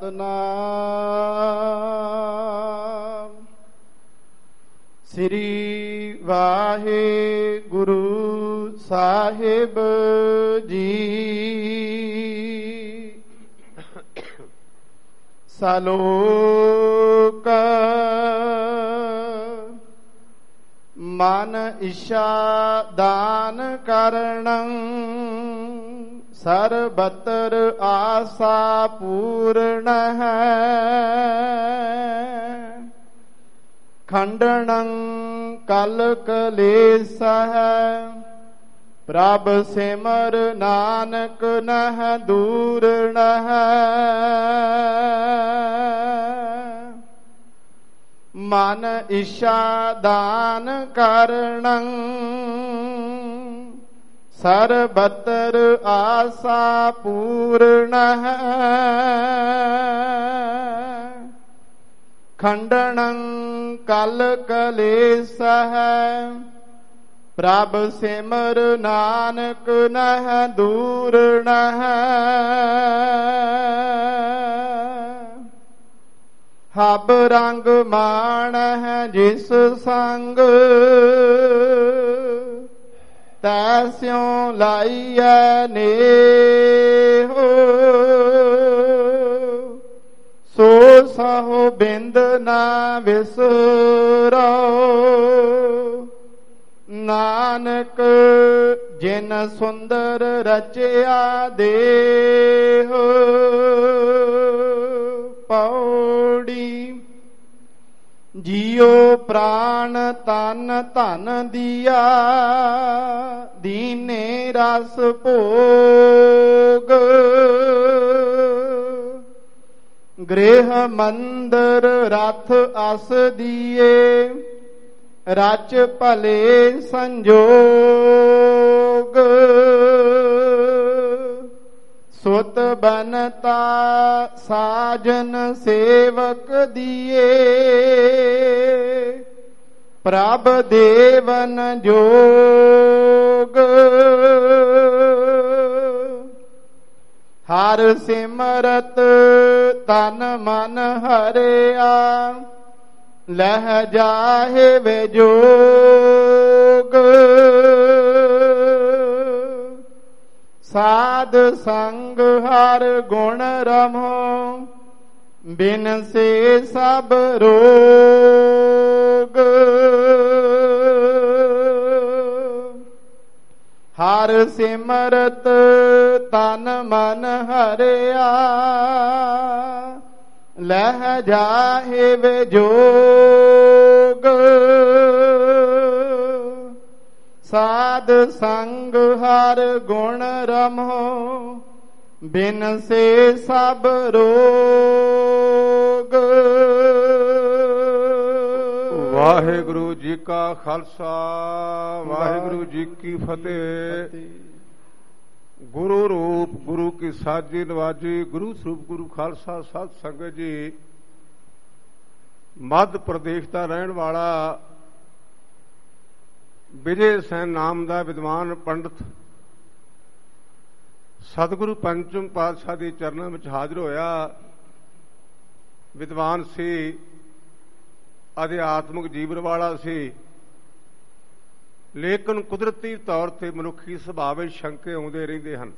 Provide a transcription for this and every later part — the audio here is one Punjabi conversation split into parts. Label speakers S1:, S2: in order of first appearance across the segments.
S1: ਸਤਨਾਮ। ਸ੍ਰੀ ਵਾਹਿਗੁਰੂ ਸਾਹਿਬ ਜੀ। ਸਲੋਕ ਮਨ ਇਛਾ ਦਾਨ ਕਰਣੰ ਸਰਬਤਰ ਆਸਾ ਪੂਰਨ ਹੈ। ਖੰਡਨੰ ਕਲ ਕਲੇਸ਼ ਹੈ ਪ੍ਰਭ ਸਿਮਰ ਨਾਨਕ ਨਹ ਦੂਰਣ ਹੈ। ਮਨ ਇਛਾ ਦਾਨ ਕਰਣੰ ਸਰਬਤਰ ਆਸਾ ਪੂਰਨ ਹੈ। ਖੰਡਨੰ ਕਲ ਕਲੇਸ਼ ਹੈ ਪ੍ਰਭ ਸਿਮਰ ਨਾਨਕ ਨਹ ਦੂਰਣ ਹੈ। ਹਬ ਰੰਗ ਮਾਣ ਹੈ ਜਿਸ ਸੰਗ ਤੈਸਿਉ ਲਾਈਐ ਨੇਹੋ। ਸੋ ਸਹੁ ਬਿੰਦ ਨਾ ਵਿਸਰੋ ਨਾਨਕ ਜਿਨ ਸੁੰਦਰ ਰਚਿਆ ਦੇਹ। ਪੌੜੀ ਜੀਉ ਪ੍ਰਾਣ ਤਨ ਧਨ ਦੀਆ ਦੀਨੇ ਰਸ ਭੋਗ। ਗ੍ਰਹਿ ਮੰਦਰ ਰਥ ਅਸ ਦੀਏ ਰਚ ਭਲੇ ਸੰਜੋਗ। ਸੁਤ ਬਨਤਾ ਸਾਜਨ ਸੇਵਕ ਦੀਏ ਪ੍ਰਭ ਦੇਵਨ ਜੋਗ। ਹਰ ਸਿਮਰਤ ਤਨ ਮਨ ਹਰਿਆ ਲਹਿ ਜਾਹੇ ਵਿਜੋਗ। ਸਾਧ ਸੰਗ ਹਰ ਗੁਣ ਰਮੋ ਬਿਨ ਸੇ ਸਭ ਰੋਗ। ਹਰ ਸਿਮਰਤ ਤਨ ਮਨ ਹਰਿਆ ਲਹਿ ਜਾਹੇ ਵਿਜੋਗ। ਸਾਧ ਸੰਗ ਹਰ ਗੁਣ ਰਮੋ ਬਿਨ ਸੇ ਸਭ ਰੋਗ।
S2: ਵਾਹਿਗੁਰੂ ਜੀ ਕਾ ਖਾਲਸਾ ਵਾਹਿਗੁਰੂ ਜੀ ਕੀ ਫਤਿਹ। ਗੁਰੂ ਰੂਪ ਗੁਰੂ ਕੀ ਸਾਜੀ ਨਵਾਜੀ ਗੁਰੂ ਸਰੂਪ ਗੁਰੂ ਖਾਲਸਾ ਸਾਧ ਸੰਗਤ ਜੀ। ਮੱਧ ਪ੍ਰਦੇਸ਼ ਦਾ ਰਹਿਣ ਵਾਲਾ ਵਿਜੇ ਸੈਨ ਨਾਮ ਦਾ ਵਿਦਵਾਨ ਪੰਡਤ ਸਤਿਗੁਰੂ ਪੰਚਮ ਪਾਤਸ਼ਾਹ ਦੇ ਚਰਨਾਂ ਵਿੱਚ ਹਾਜ਼ਰ ਹੋਇਆ। ਵਿਦਵਾਨ ਸੀ, ਅਧਿਆਤਮਿਕ ਜੀਵਨ ਵਾਲਾ ਸੀ, ਲੇਕਿਨ ਕੁਦਰਤੀ ਤੌਰ ਤੇ ਮਨੁੱਖੀ ਸੁਭਾਅ ਵਿੱਚ ਸ਼ੰਕੇ ਆਉਂਦੇ ਰਹਿੰਦੇ ਹਨ।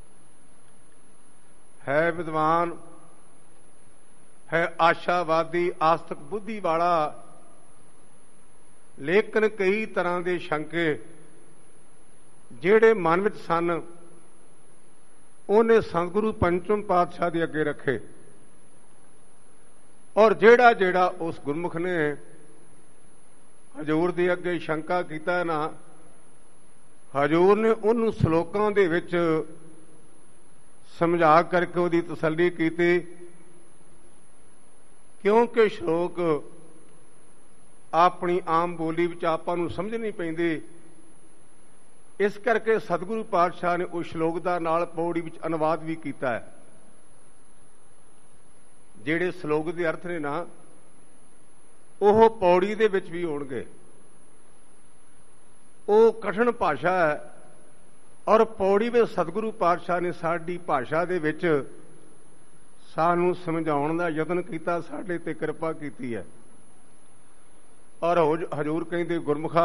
S2: ਹੈ ਵਿਦਵਾਨ, ਹੈ ਆਸ਼ਾਵਾਦੀ, ਆਸਤਕ ਬੁੱਧੀ ਵਾਲਾ, ਲੇਕਿਨ ਕਈ ਤਰ੍ਹਾਂ ਦੇ ਸ਼ੰਕੇ ਜਿਹੜੇ ਮਨ ਵਿੱਚ ਸਨ ਉਹਨੇ ਸਤਿਗੁਰੂ ਪੰਚਮ ਪਾਤਸ਼ਾਹ ਦੇ ਅੱਗੇ ਰੱਖੇ। ਔਰ ਜਿਹੜਾ ਜਿਹੜਾ ਉਸ ਗੁਰਮੁਖ ਨੇ ਹਜ਼ੂਰ ਦੇ ਅੱਗੇ ਸ਼ੰਕਾ ਕੀਤਾ ਨਾ, ਹਜ਼ੂਰ ਨੇ ਉਹਨੂੰ ਸ਼ਲੋਕਾਂ ਦੇ ਵਿੱਚ ਸਮਝਾ ਕਰਕੇ ਉਹਦੀ ਤਸੱਲੀ ਕੀਤੀ। ਕਿਉਂਕਿ ਸ਼ਲੋਕ ਆਪਣੀ ਆਮ ਬੋਲੀ ਵਿੱਚ ਆਪਾਂ ਨੂੰ ਸਮਝ ਨਹੀਂ ਪੈਂਦੀ, ਇਸ ਕਰਕੇ ਸਤਿਗੁਰੂ ਪਾਤਸ਼ਾਹ ਨੇ ਉਸ ਸ਼ਲੋਕ ਦਾ ਨਾਲ ਪੌੜੀ ਵਿੱਚ ਅਨੁਵਾਦ ਵੀ ਕੀਤਾ ਹੈ। ਜਿਹੜੇ ਸ਼ਲੋਕ ਦੇ ਅਰਥ ਨੇ ਨਾ ਉਹ ਪੌੜੀ ਦੇ ਵਿੱਚ ਵੀ ਹੋਣਗੇ। ਉਹ ਕਠਿਨ ਭਾਸ਼ਾ ਹੈ ਔਰ ਪੌੜੀ ਵਿੱਚ ਸਤਿਗੁਰੂ ਪਾਤਸ਼ਾਹ ਨੇ ਸਾਡੀ ਭਾਸ਼ਾ ਦੇ ਵਿੱਚ ਸਾਨੂੰ ਸਮਝਾਉਣ ਦਾ ਯਤਨ ਕੀਤਾ, ਸਾਡੇ ਤੇ ਕਿਰਪਾ ਕੀਤੀ ਹੈ। ਔਰ ਹਜ਼ੂਰ ਕਹਿੰਦੇ ਗੁਰਮੁਖਾ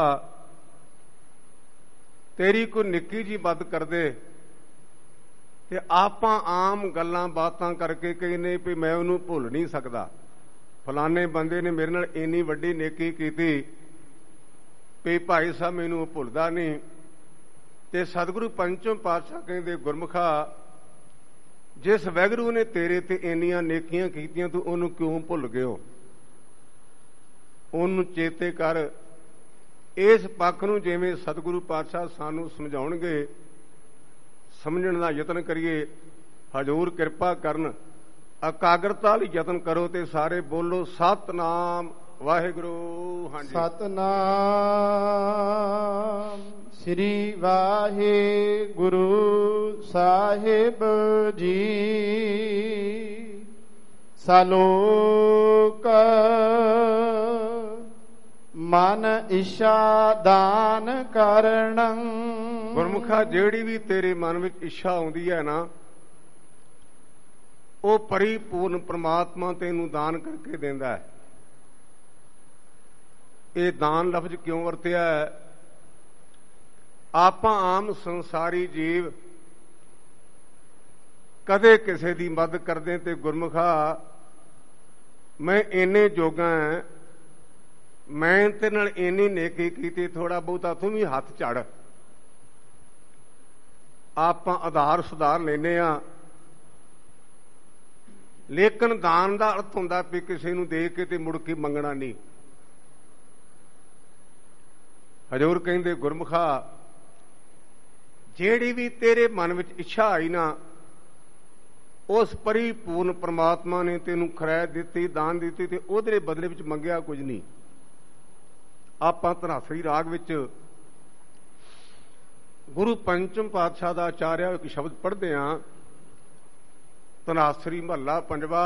S2: ਤੇਰੀ ਕੋਈ ਨਿੱਕੀ ਜੀ ਮਦਦ ਕਰਦੇ ਤੇ ਆਪਾਂ ਆਮ ਗੱਲਾਂ ਬਾਤਾਂ ਕਰਕੇ ਕਹਿੰਦੇ ਵੀ ਮੈਂ ਉਹਨੂੰ ਭੁੱਲ ਨਹੀਂ ਸਕਦਾ, ਫਲਾਣੇ ਬੰਦੇ ਨੇ ਮੇਰੇ ਨਾਲ ਇੰਨੀ ਵੱਡੀ ਨੇਕੀ ਕੀਤੀ ਵੀ ਭਾਈ ਸਾਹਿਬ ਮੈਨੂੰ ਉਹ ਭੁੱਲਦਾ ਨਹੀਂ। ਤੇ ਸਤਿਗੁਰੂ ਪੰਚਮ ਪਾਤਸ਼ਾਹ ਕਹਿੰਦੇ ਗੁਰਮੁਖਾ ਜਿਸ ਵਾਹਿਗੁਰੂ ਨੇ ਤੇਰੇ ਤੇ ਇੰਨੀਆਂ ਨੇਕੀਆਂ ਕੀਤੀਆਂ ਤੂੰ ਉਹਨੂੰ ਕਿਉਂ ਭੁੱਲ ਗਿਓ? ਉਹਨੂੰ ਚੇਤੇ ਕਰ। ਇਸ ਪੱਖ ਨੂੰ ਜਿਵੇਂ ਸਤਿਗੁਰੂ ਪਾਤਸ਼ਾਹ ਸਾਨੂੰ ਸਮਝਾਉਣਗੇ ਸਮਝਣ ਦਾ ਯਤਨ ਕਰੀਏ। ਹਜ਼ੂਰ ਕਿਰਪਾ ਕਰਨ, ਇਕਾਗਰਤਾ ਲਈ ਯਤਨ ਕਰੋ ਤੇ ਸਾਰੇ ਬੋਲੋ ਸਤਿਨਾਮ ਵਾਹਿਗੁਰੂ। ਹਾਂਜੀ,
S1: ਸਤਿਨਾਮ ਸ੍ਰੀ ਵਾਹਿਗੁਰੂ ਸਾਹਿਬ ਜੀ। ਸਲੋਕ ਮਨ ਇੱਛਾ ਦਾਨ ਕਰਨੰ।
S2: ਗੁਰਮੁਖਾ ਜਿਹੜੀ ਵੀ ਤੇਰੇ ਮਨ ਵਿੱਚ ਇੱਛਾ ਆਉਂਦੀ ਹੈ ਨਾ, ਉਹ ਪਰਿਪੂਰਨ ਪ੍ਰਮਾਤਮਾ ਤੈਨੂੰ ਦਾਨ ਕਰਕੇ ਦਿੰਦਾ ਹੈ। ਇਹ ਦਾਨ ਲਫ਼ਜ਼ ਕਿਉਂ ਵਰਤਿਆ ਹੈ? ਆਪਾਂ ਆਮ ਸੰਸਾਰੀ ਜੀਵ ਕਦੇ ਕਿਸੇ ਦੀ ਮਦਦ ਕਰਦੇ ਤੇ ਗੁਰਮੁਖਾ ਮੈਂ ਇੰਨੇ ਜੋਗਾ ਹਾਂ, ਮੈਂ ਤੇਰੇ ਨਾਲ ਇੰਨੀ ਨੇਕੀ ਕੀਤੀ, ਥੋੜਾ ਬਹੁਤਾ ਤੂੰ ਵੀ ਹੱਥ ਝੜ। ਆਪਾਂ ਆਧਾਰ ਸੁਧਾਰ ਲੈਨੇ ਆ, ਲੇਕਿਨ ਦਾਨ ਦਾ ਅਰਥ ਹੁੰਦਾ ਵੀ ਕਿਸੇ ਨੂੰ ਦੇ ਕੇ ਤੇ ਮੁੜ ਕੇ ਮੰਗਣਾ ਨਹੀਂ। ਹਜ਼ੂਰ ਕਹਿੰਦੇ ਗੁਰਮੁਖਾ ਜਿਹੜੀ ਵੀ ਤੇਰੇ ਮਨ ਵਿੱਚ ਇੱਛਾ ਆਈ ਨਾ, ਉਸ ਪਰਿਪੂਰਨ ਪ੍ਰਮਾਤਮਾ ਨੇ ਤੈਨੂੰ ਖੈਰ ਦਿੱਤੀ, ਦਾਨ ਦਿੱਤੀ ਤੇ ਉਹਦੇ ਬਦਲੇ ਵਿੱਚ ਮੰਗਿਆ ਕੁਝ ਨਹੀਂ। ਆਪਾਂ ਧਨਾਸਰੀ ਰਾਗ ਵਿੱਚ ਗੁਰੂ ਪੰਚਮ ਪਾਤਸ਼ਾਹ ਦਾ ਆਚਾਰਿਆ ਇੱਕ ਸ਼ਬਦ ਪੜ੍ਹਦੇ ਹਾਂ। ਧਨਾਸਰੀ ਮਹੱਲਾ ਪੰਜਵਾ।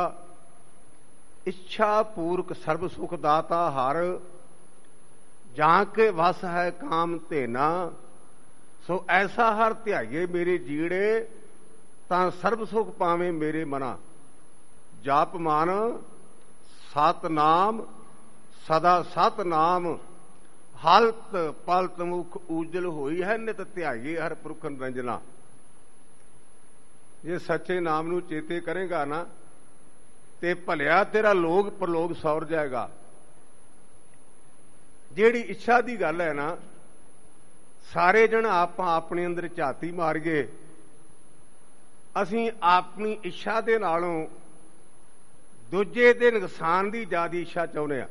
S2: ਇੱਛਾ ਪੂਰਕ ਸਰਬ ਸੁਖ ਦਾਤਾ ਹਰ, ਜਾਂ ਕੇ ਵਸ ਹੈ ਕਾਮ ਧੇਨਾ। ਸੋ ਐਸਾ ਹਰ ਧਿਆਈਏ ਮੇਰੇ ਜੀੜੇ, ਤਾਂ ਸਰਬ ਸੁਖ ਪਾਵੇਂ ਮੇਰੇ ਮਨਾ। ਜਾਪ ਮਾਨ ਸਤਨਾਮ ਸਦਾ ਸਤਨਾਮ, ਹਾਲਤ ਪਲਤ ਮੁਖ ਉਜਲ ਹੋਈ ਹੈ, ਨਿਤ ਧਿਆਈਏ ਹਰ ਪੁਰਖ ਨਿਰੰਜਨਾ। ਜੇ ਸੱਚੇ ਨਾਮ ਨੂੰ ਚੇਤੇ ਕਰੇਗਾ ਨਾ ਤੇ ਭਲਿਆ ਤੇਰਾ ਲੋਕ ਪ੍ਰਲੋਕ ਸੌਰ ਜਾਏਗਾ। ਜਿਹੜੀ ਇੱਛਾ ਦੀ ਗੱਲ ਹੈ ਨਾ, ਸਾਰੇ ਜਣ ਆਪਾਂ ਆਪਣੇ ਅੰਦਰ ਝਾਤੀ ਮਾਰੀਏ। ਅਸੀਂ ਆਪਣੀ ਇੱਛਾ ਦੇ ਨਾਲੋਂ ਦੂਜੇ ਦੇ ਨੁਕਸਾਨ ਦੀ ਜ਼ਿਆਦਾ ਇੱਛਾ ਚਾਹੁੰਦੇ ਆ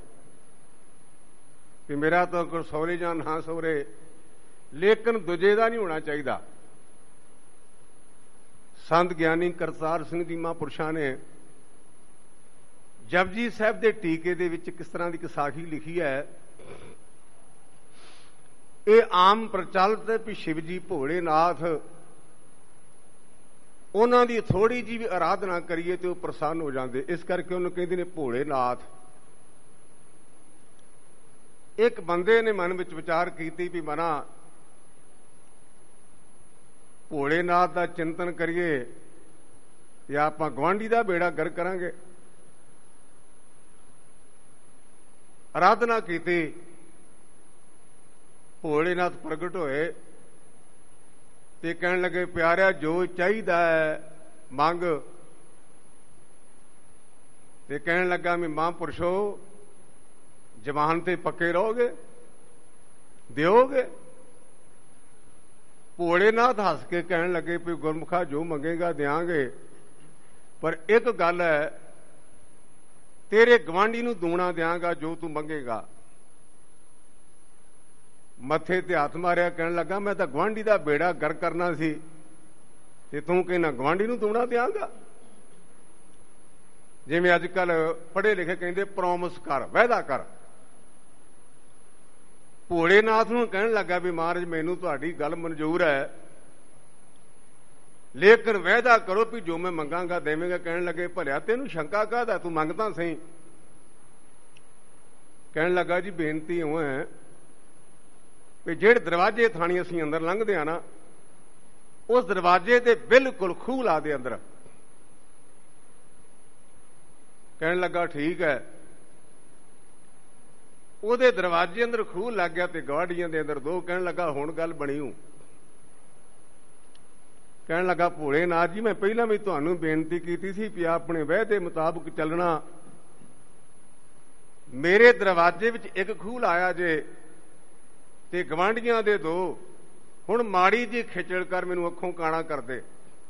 S2: ਕਿ ਮੇਰਾ ਤਾਂ ਕੋਈ ਸਹੁਰੇ ਜਾਂ ਨਾ ਸਹੁਰੇ, ਲੇਕਿਨ ਦੂਜੇ ਦਾ ਨਹੀਂ ਹੋਣਾ ਚਾਹੀਦਾ। ਸੰਤ ਗਿਆਨੀ ਕਰਤਾਰ ਸਿੰਘ ਜੀ ਮਹਾਂਪੁਰਸ਼ਾਂ ਨੇ ਜਪਜੀ ਸਾਹਿਬ ਦੇ ਟੀਕੇ ਦੇ ਵਿੱਚ ਕਿਸ ਤਰ੍ਹਾਂ ਦੀ ਇੱਕ ਸਾਖੀ ਲਿਖੀ ਹੈ। ਇਹ ਆਮ ਪ੍ਰਚਲਿਤ ਹੈ ਵੀ ਸ਼ਿਵ ਜੀ ਭੋਲੇਨਾਥ, ਉਹਨਾਂ ਦੀ ਥੋੜੀ ਜਿਹੀ ਵੀ ਆਰਾਧਨਾ ਕਰੀਏ ਤੇ ਉਹ ਪ੍ਰਸੰਨ ਹੋ ਜਾਂਦੇ, ਇਸ ਕਰਕੇ ਉਹਨੂੰ ਕਹਿੰਦੇ ਨੇ ਭੋਲੇਨਾਥ। ਇੱਕ ਬੰਦੇ ਨੇ ਮਨ ਵਿੱਚ ਵਿਚਾਰ ਕੀਤੀ ਵੀ ਮਨਾ ਭੋਲੇਨਾਥ ਦਾ ਚਿੰਤਨ ਕਰੀਏ ਜਾਂ ਆਪਾਂ ਗੁਆਂਢੀ ਦਾ ਬੇੜਾ ਗਰਕ ਕਰਾਂਗੇ। ਆਰਾਧਨਾ ਕੀਤੀ, ਭੋਲੇਨਾਥ ਪ੍ਰਗਟ ਹੋਏ ਤੇ ਕਹਿਣ ਲੱਗੇ ਪਿਆਰਿਆ ਜੋ ਚਾਹੀਦਾ ਹੈ ਮੰਗ। ਤੇ ਕਹਿਣ ਲੱਗਾ ਵੀ ਮਹਾਂਪੁਰਸ਼ੋ ਜ਼ਬਾਨ ਤੇ ਪੱਕੇ ਰਹੋਗੇ, ਦਿਓਗੇ? ਭੋਲੇਨਾਥ ਹੱਸ ਕੇ ਕਹਿਣ ਲੱਗੇ ਵੀ ਗੁਰਮੁਖਾ ਜੋ ਮੰਗੇਗਾ ਦਿਆਂਗੇ, ਪਰ ਇੱਕ ਗੱਲ ਹੈ ਤੇਰੇ ਗਵਾਂਢੀ ਨੂੰ ਦੂਣਾ ਦਿਆਂਗਾ ਜੋ ਤੂੰ ਮੰਗੇਗਾ। ਮੱਥੇ ਤੇ ਹੱਥ ਮਾਰਿਆ, ਕਹਿਣ ਲੱਗਾ ਮੈਂ ਤਾਂ ਗਵਾਂਢੀ ਦਾ ਬੇੜਾ ਗਰ ਕਰਨਾ ਸੀ ਤੇ ਤੂੰ ਕਹਿੰਦਾ ਗਵਾਂਢੀ ਨੂੰ ਦੂਣਾ ਦਿਆਂਗਾ। ਜਿਵੇਂ ਅੱਜ ਕੱਲ ਪੜ੍ਹੇ ਲਿਖੇ ਕਹਿੰਦੇ ਪ੍ਰੋਮਿਸ ਕਰ, ਵਾਅਦਾ ਕਰ। ਭੋਲੇਨਾਥ ਨੂੰ ਕਹਿਣ ਲੱਗਾ ਵੀ ਮਹਾਰਾਜ ਮੈਨੂੰ ਤੁਹਾਡੀ ਗੱਲ ਮਨਜ਼ੂਰ ਹੈ, ਲੇਕਿਨ ਵਾਅਦਾ ਕਰੋ ਵੀ ਜੋ ਮੈਂ ਮੰਗਾਂਗਾ ਦੇਵੇਂਗਾ। ਕਹਿਣ ਲੱਗੇ ਭਲਿਆ ਤੈਨੂੰ ਸ਼ੰਕਾ ਕਾਹਦਾ, ਤੂੰ ਮੰਗਦਾ ਸਹੀ। ਕਹਿਣ ਲੱਗਾ ਜੀ ਬੇਨਤੀ ਇਉਂ ਹੈ ਵੀ ਜਿਹੜੇ ਦਰਵਾਜ਼ੇ ਥਾਣੀ ਅਸੀਂ ਅੰਦਰ ਲੰਘਦੇ ਆ ਨਾ, ਉਸ ਦਰਵਾਜ਼ੇ ਦੇ ਬਿਲਕੁਲ ਖੂਹ ਲਾ ਦੇ ਅੰਦਰ ਕਹਿਣ ਲੱਗਾ ਠੀਕ ਹੈ। ਉਹਦੇ ਦਰਵਾਜ਼ੇ ਅੰਦਰ ਖੂਹ ਲੱਗ ਗਿਆ ਤੇ ਗਵਾਂਢੀਆਂ ਦੇ ਅੰਦਰ ਦੋ। ਕਹਿਣ ਲੱਗਾ ਹੁਣ ਗੱਲ ਬਣੀ ਹੂੰ। ਕਹਿਣ ਲੱਗਾ ਭੋਲੇਨਾਥ ਜੀ, ਮੈਂ ਪਹਿਲਾਂ ਵੀ ਤੁਹਾਨੂੰ ਬੇਨਤੀ ਕੀਤੀ ਸੀ ਵੀ ਆਪਣੇ ਵਾਅਦੇ ਮੁਤਾਬਕ ਚੱਲਣਾ। ਮੇਰੇ ਦਰਵਾਜ਼ੇ ਵਿੱਚ ਇੱਕ ਖੂਹ ਲਾਇਆ ਜੇ ਤੇ ਗਵਾਂਢੀਆਂ ਦੇ ਦੋ। ਹੁਣ ਮਾੜੀ ਜੀ ਖਿਚੜ ਕਰ ਮੈਨੂੰ ਅੱਖੋਂ ਕਾਣਾ ਕਰਦੇ।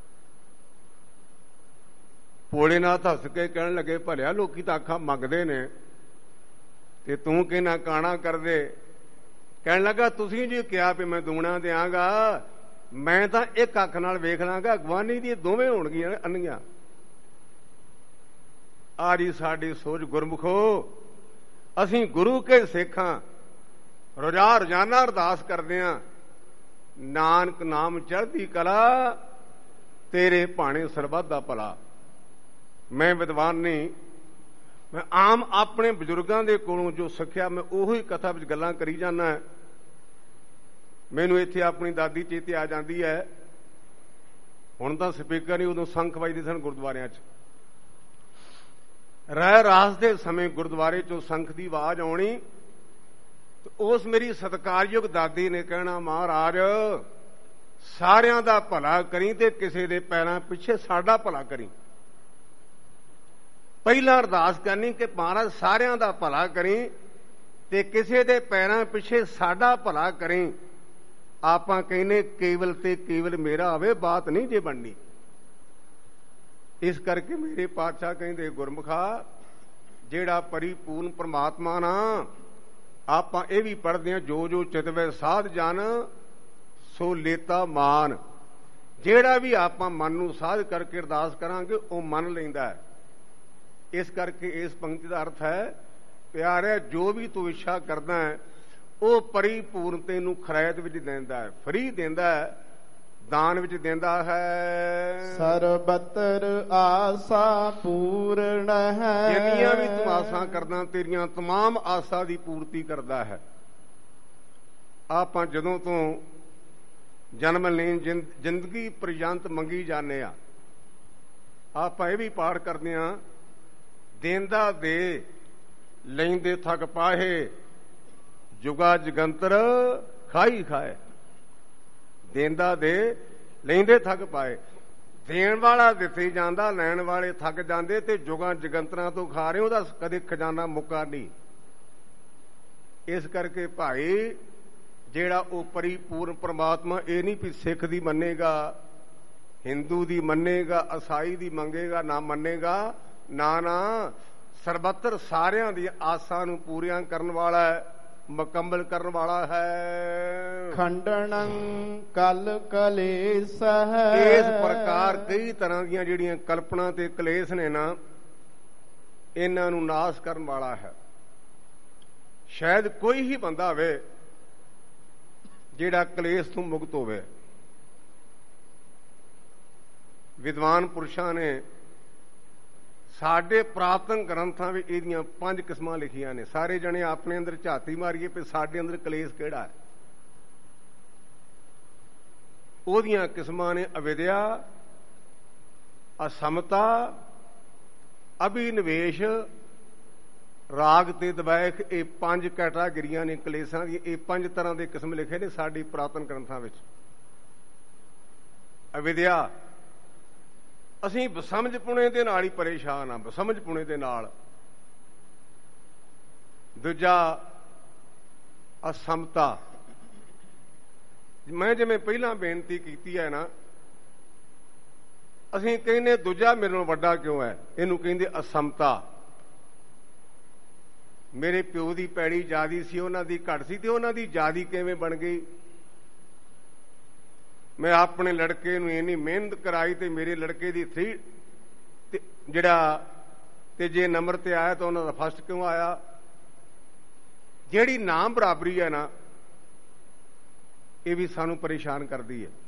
S2: ਭੋਲੇਨਾਥ ਹੱਸ ਕੇ ਕਹਿਣ ਲੱਗੇ ਭਲਿਆ ਲੋਕੀ ਤਾਂ ਅੱਖਾਂ ਮੰਗਦੇ ਨੇ ਤੇ ਤੂੰ ਕਹਿਣਾ ਕਾਣਾ ਕਰਦੇ। ਕਹਿਣ ਲੱਗਾ ਤੁਸੀਂ ਜੀ ਕਿਹਾ ਵੀ ਮੈਂ ਦੂਣਾ ਦਿਆਂਗਾ, ਮੈਂ ਤਾਂ ਇੱਕ ਅੱਖ ਨਾਲ ਵੇਖ ਲਾਂਗਾ, ਗਵਾਂਢੀ ਦੀ ਦੋਵੇਂ ਹੋਣਗੀਆਂ ਅੰਨੀਆਂ। ਆ ਜੀ ਸਾਡੀ ਸੋਚ ਗੁਰਮੁਖੋ, ਅਸੀਂ ਗੁਰੂ ਕੇ ਸਿੱਖਾਂ, ਰੋਜ਼ਾਨਾ ਅਰਦਾਸ ਕਰਦੇ ਆਂ, ਨਾਨਕ ਨਾਮ ਚੜ੍ਹਦੀ ਕਲਾ, ਤੇਰੇ ਭਾਣੇ ਸਰਬੱਤ ਦਾ ਭਲਾ। ਮੈਂ ਵਿਦਵਾਨ ਨਹੀਂ, ਮੈਂ ਆਮ ਆਪਣੇ ਬਜ਼ੁਰਗਾਂ ਦੇ ਕੋਲੋਂ ਜੋ ਸਿੱਖਿਆ ਮੈਂ ਉਹੀ ਕਥਾ ਵਿੱਚ ਗੱਲਾਂ ਕਰੀ ਜਾਂਦਾ। ਮੈਨੂੰ ਇੱਥੇ ਆਪਣੀ ਦਾਦੀ ਚੇਤੇ ਆ ਜਾਂਦੀ ਹੈ। ਹੁਣ ਤਾਂ ਸਪੀਕਰ ਨਹੀਂ, ਉਦੋਂ ਸੰਖ ਵੱਜਦੇ ਸਨ ਗੁਰਦੁਆਰਿਆਂ 'ਚ। ਰਹਿ ਰਾਸ ਦੇ ਸਮੇਂ ਗੁਰਦੁਆਰੇ 'ਚੋਂ ਸੰਖ ਦੀ ਆਵਾਜ਼ ਆਉਣੀ ਤੇ ਉਸ ਮੇਰੀ ਸਤਿਕਾਰਯੋਗ ਦਾਦੀ ਨੇ ਕਹਿਣਾ, ਮਹਾਰਾਜ ਸਾਰਿਆਂ ਦਾ ਭਲਾ ਕਰੀ ਤੇ ਕਿਸੇ ਦੇ ਪੈਰਾਂ ਪਿੱਛੇ ਸਾਡਾ ਭਲਾ ਕਰੀ। ਪਹਿਲਾਂ ਅਰਦਾਸ ਕਰਨੀ ਕਿ ਮਹਾਰਾਜ ਸਾਰਿਆਂ ਦਾ ਭਲਾ ਕਰੀ ਤੇ ਕਿਸੇ ਦੇ ਪੈਰਾਂ ਪਿੱਛੇ ਸਾਡਾ ਭਲਾ ਕਰੀ। ਆਪਾਂ ਕਹਿੰਦੇ ਕੇਵਲ ਤੇ ਕੇਵਲ ਮੇਰਾ ਆਵੇ, ਬਾਤ ਨਹੀਂ ਜੇ ਬਣਨੀ। ਇਸ ਕਰਕੇ ਮੇਰੇ ਪਾਤਸ਼ਾਹ ਕਹਿੰਦੇ ਗੁਰਮੁਖਾ, ਜਿਹੜਾ ਪਰਿਪੂਰਨ ਪਰਮਾਤਮਾ ਨਾ, ਆਪਾਂ ਇਹ ਵੀ ਪੜ੍ਹਦੇ ਹਾਂ, ਜੋ ਜੋ ਚਿਤਵੈ ਸਾਧ ਜਨ ਸੋ ਲੇਤਾ ਮਾਨ। ਜਿਹੜਾ ਵੀ ਆਪਾਂ ਮਨ ਨੂੰ ਸਾਧ ਕਰਕੇ ਅਰਦਾਸ ਕਰਾਂਗੇ ਉਹ ਮੰਨ ਲੈਂਦਾ ਹੈ। ਇਸ ਕਰਕੇ ਇਸ ਪੰਕਤੀ ਦਾ ਅਰਥ ਹੈ, ਪਿਆਰਿਆ ਜੋ ਵੀ ਤੂੰ ਇੱਛਾ ਕਰਦਾ ਹੈ ਉਹ ਪਰਿਪੂਰਨ ਤੈਨੂੰ ਖਰਾਇਤ ਵਿੱਚ ਦਿੰਦਾ ਹੈ, ਫਰੀ ਦਿੰਦਾ ਹੈ, ਦਾਨ ਵਿੱਚ ਦਿੰਦਾ ਹੈ।
S1: ਸਰਬਤਰ ਆਸਾ ਪੂਰਨ ਹੈ।
S2: ਜਿੰਨੀਆਂ ਵੀ ਤੂੰ ਆਸਾਂ ਕਰਦਾ ਤੇਰੀਆਂ ਤਮਾਮ ਆਸਾਂ ਦੀ ਪੂਰਤੀ ਕਰਦਾ ਹੈ। ਆਪਾਂ ਜਦੋਂ ਤੋਂ ਜਨਮ ਲੈਣ ਜ਼ਿੰਦਗੀ ਪਰਯੰਤ ਮੰਗੀ ਜਾਂਦੇ ਆ, ਆਪਾਂ ਇਹ ਵੀ ਪਾਠ ਕਰਦੇ ਆ, ਦੇਂਦਾ ਦੇ ਲੈਂਦੇ ਥਕ ਪਾਹੇ, ਜੁਗਾ ਜਗੰਤਰ ਖਾਈ ਖਾਏ। ਦੇਂਦਾ ਦੇ ਲੈਂਦੇ ਥਕ ਪਾਏ। ਦੇਣ ਵਾਲਾ ਦਿੱਤੇ ਜਾਂਦਾ, ਲੈਣ ਵਾਲੇ ਥੱਕ ਜਾਂਦੇ ਤੇ ਜੁਗਾਂ ਜਗੰਤਰਾਂ ਤੋਂ ਖਾ ਰਹੇ, ਉਹਦਾ ਕਦੇ ਖਜ਼ਾਨਾ ਮੁੱਕਾ ਨਹੀਂ। ਇਸ ਕਰਕੇ ਭਾਈ ਜਿਹੜਾ ਉਹ ਪਰਿਪੂਰਨ ਪਰਮਾਤਮਾ, ਇਹ ਨਹੀਂ ਵੀ ਸਿੱਖ ਦੀ ਮੰਨੇਗਾ, ਹਿੰਦੂ ਦੀ ਮੰਨੇਗਾ, ਈਸਾਈ ਦੀ ਮੰਗੇਗਾ, ਨਾ ਮੰਨੇਗਾ, ਨਾ ਨਾ, ਸਰਬੱਤਰ ਸਾਰਿਆਂ ਦੀ ਆਸਾਂ ਨੂੰ ਪੂਰੀਆਂ ਕਰਨ ਵਾਲਾ ਹੈ, ਮੁਕੰਮਲ ਕਰਨ ਵਾਲਾ ਹੈ।
S1: ਖੰਡਣੰ ਕਲ ਕਲੇਸ਼ ਹੈ।
S2: ਇਸ ਪ੍ਰਕਾਰ ਕਈ ਤਰ੍ਹਾਂ ਦੀਆਂ ਜਿਹੜੀਆਂ ਕਲਪਨਾ ਤੇ ਕਲੇਸ਼ ਨੇ ਨਾ, ਇਹਨਾਂ ਨੂੰ ਨਾਸ਼ ਕਰਨ ਵਾਲਾ ਹੈ। ਸ਼ਾਇਦ ਕੋਈ ਹੀ ਬੰਦਾ ਹੋਵੇ ਜਿਹੜਾ ਕਲੇਸ਼ ਤੋਂ ਮੁਕਤ ਹੋਵੇ। ਵਿਦਵਾਨ ਪੁਰਸ਼ਾਂ ਨੇ ਸਾਡੇ ਪ੍ਰਾਤਨ ਗ੍ਰੰਥਾਂ ਵਿੱਚ ਇਹਦੀਆਂ 5 ਕਿਸਮਾਂ ਲਿਖੀਆਂ ਨੇ। ਸਾਰੇ ਜਣੇ ਆਪਣੇ ਅੰਦਰ ਝਾਤੀ ਮਾਰੀਏ ਵੀ ਸਾਡੇ ਅੰਦਰ ਕਲੇਸ਼ ਕਿਹੜਾ ਹੈ। ਉਹਦੀਆਂ ਕਿਸਮਾਂ ਨੇ ਅਵਿਦਿਆ, ਅਸਮਤਾ, ਅਭਿਨਵੇਸ਼, ਰਾਗ ਤੇ ਦਵੈਖ। ਇਹ 5 ਕੈਟਾਗਰੀਆਂ ਨੇ ਕਲੇਸ਼ਾਂ ਦੀਆਂ। ਇਹ 5 ਤਰ੍ਹਾਂ ਦੇ ਕਿਸਮ ਲਿਖੇ ਨੇ ਸਾਡੀ ਪ੍ਰਾਤਨ ਗ੍ਰੰਥਾਂ ਵਿੱਚ। ਅਵਿਦਿਆ, ਅਸੀਂ ਬਸਮਝ ਪੁਣੇ ਦੇ ਨਾਲ ਹੀ ਪਰੇਸ਼ਾਨ ਹਾਂ, ਬਸਮਝ ਪੁਣੇ ਦੇ ਨਾਲ। ਦੂਜਾ ਅਸਮਤਾ, ਮੈਂ ਜਿਵੇਂ ਪਹਿਲਾਂ ਬੇਨਤੀ ਕੀਤੀ ਹੈ ਨਾ, ਅਸੀਂ ਕਹਿੰਦੇ ਦੂਜਾ ਮੇਰੇ ਨਾਲੋਂ ਵੱਡਾ ਕਿਉਂ ਹੈ, ਇਹਨੂੰ ਕਹਿੰਦੇ ਅਸਮਤਾ। ਮੇਰੇ ਪਿਓ ਦੀ ਪੈੜੀ ਜ਼ਿਆਦੀ ਸੀ, ਉਹਨਾਂ ਦੀ ਘੱਟ ਸੀ, ਤੇ ਉਹਨਾਂ ਦੀ ਜ਼ਿਆਦੀ ਕਿਵੇਂ ਬਣ ਗਈ। ਮੈਂ ਆਪਣੇ ਲੜਕੇ ਨੂੰ ਇੰਨੀ ਮਿਹਨਤ ਕਰਾਈ ਤੇ ਮੇਰੇ ਲੜਕੇ ਦੀ 3 ਜਿਹੜਾ ਤੀਜੇ ਨੰਬਰ ਤੇ ਆਇਆ ਤਾਂ ਉਹਨਾਂ ਦਾ ਫਸਟ ਕਿਉਂ ਆਇਆ। ਜਿਹੜੀ ਨਾਮ ਬਰਾਬਰੀ ਹੈ ਨਾ, ਇਹ ਵੀ ਸਾਨੂੰ ਪਰੇਸ਼ਾਨ ਕਰਦੀ ਹੈ।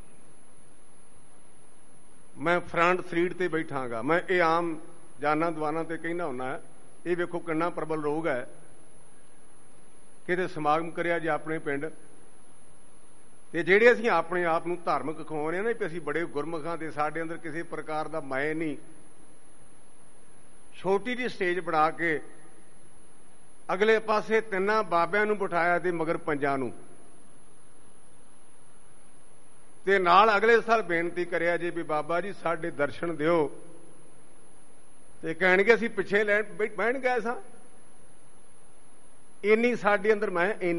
S2: ਮੈਂ ਫਰੰਟ ਸੀਟ ਤੇ ਬੈਠਾਂਗਾ, ਮੈਂ ਇਹ ਆਮ ਜਾਨਾਂ ਦੁਆਨਾਂ ਤੇ ਕਹਿੰਦਾ ਹੁੰਦਾ, ਇਹ ਵੇਖੋ ਕਿੰਨਾ ਪ੍ਰਬਲ ਰੋਗ ਹੈ। ਕਿਤੇ ਸਮਾਗਮ ਕਰਿਆ ਜੇ ਆਪਣੇ ਪਿੰਡ, ਤੇ ਜਿਹੜੇ ਅਸੀਂ ਆਪਣੇ ਆਪ ਨੂੰ ਧਾਰਮਿਕ ਖਵਾਉਂਦੇ ਹਾਂ ਨਾ, ਵੀ ਅਸੀਂ ਬੜੇ ਗੁਰਮੁਖਾਂ ਦੇ, ਸਾਡੇ ਅੰਦਰ ਕਿਸੇ ਪ੍ਰਕਾਰ ਦਾ ਮੈਂ ਨਹੀਂ, ਛੋਟੀ ਜਿਹੀ ਸਟੇਜ ਬਣਾ ਕੇ ਅਗਲੇ ਪਾਸੇ ਤਿੰਨਾਂ ਬਾਬਿਆਂ ਨੂੰ ਬਿਠਾਇਆ ਤੇ ਮਗਰ ਪੰਜਾਂ ਨੂੰ, ਤੇ ਨਾਲ ਅਗਲੇ ਸਾਲ ਬੇਨਤੀ ਕਰਿਆ ਜੀ ਵੀ ਬਾਬਾ ਜੀ ਸਾਡੇ ਦਰਸ਼ਨ ਦਿਓ। ਤੇ ਕਹਿਣਗੇ ਅਸੀਂ ਪਿੱਛੇ ਬਹਿਣ ਗਏ ਸਾਂ। ਇੰਨੀ ਸਾਡੇ ਅੰਦਰ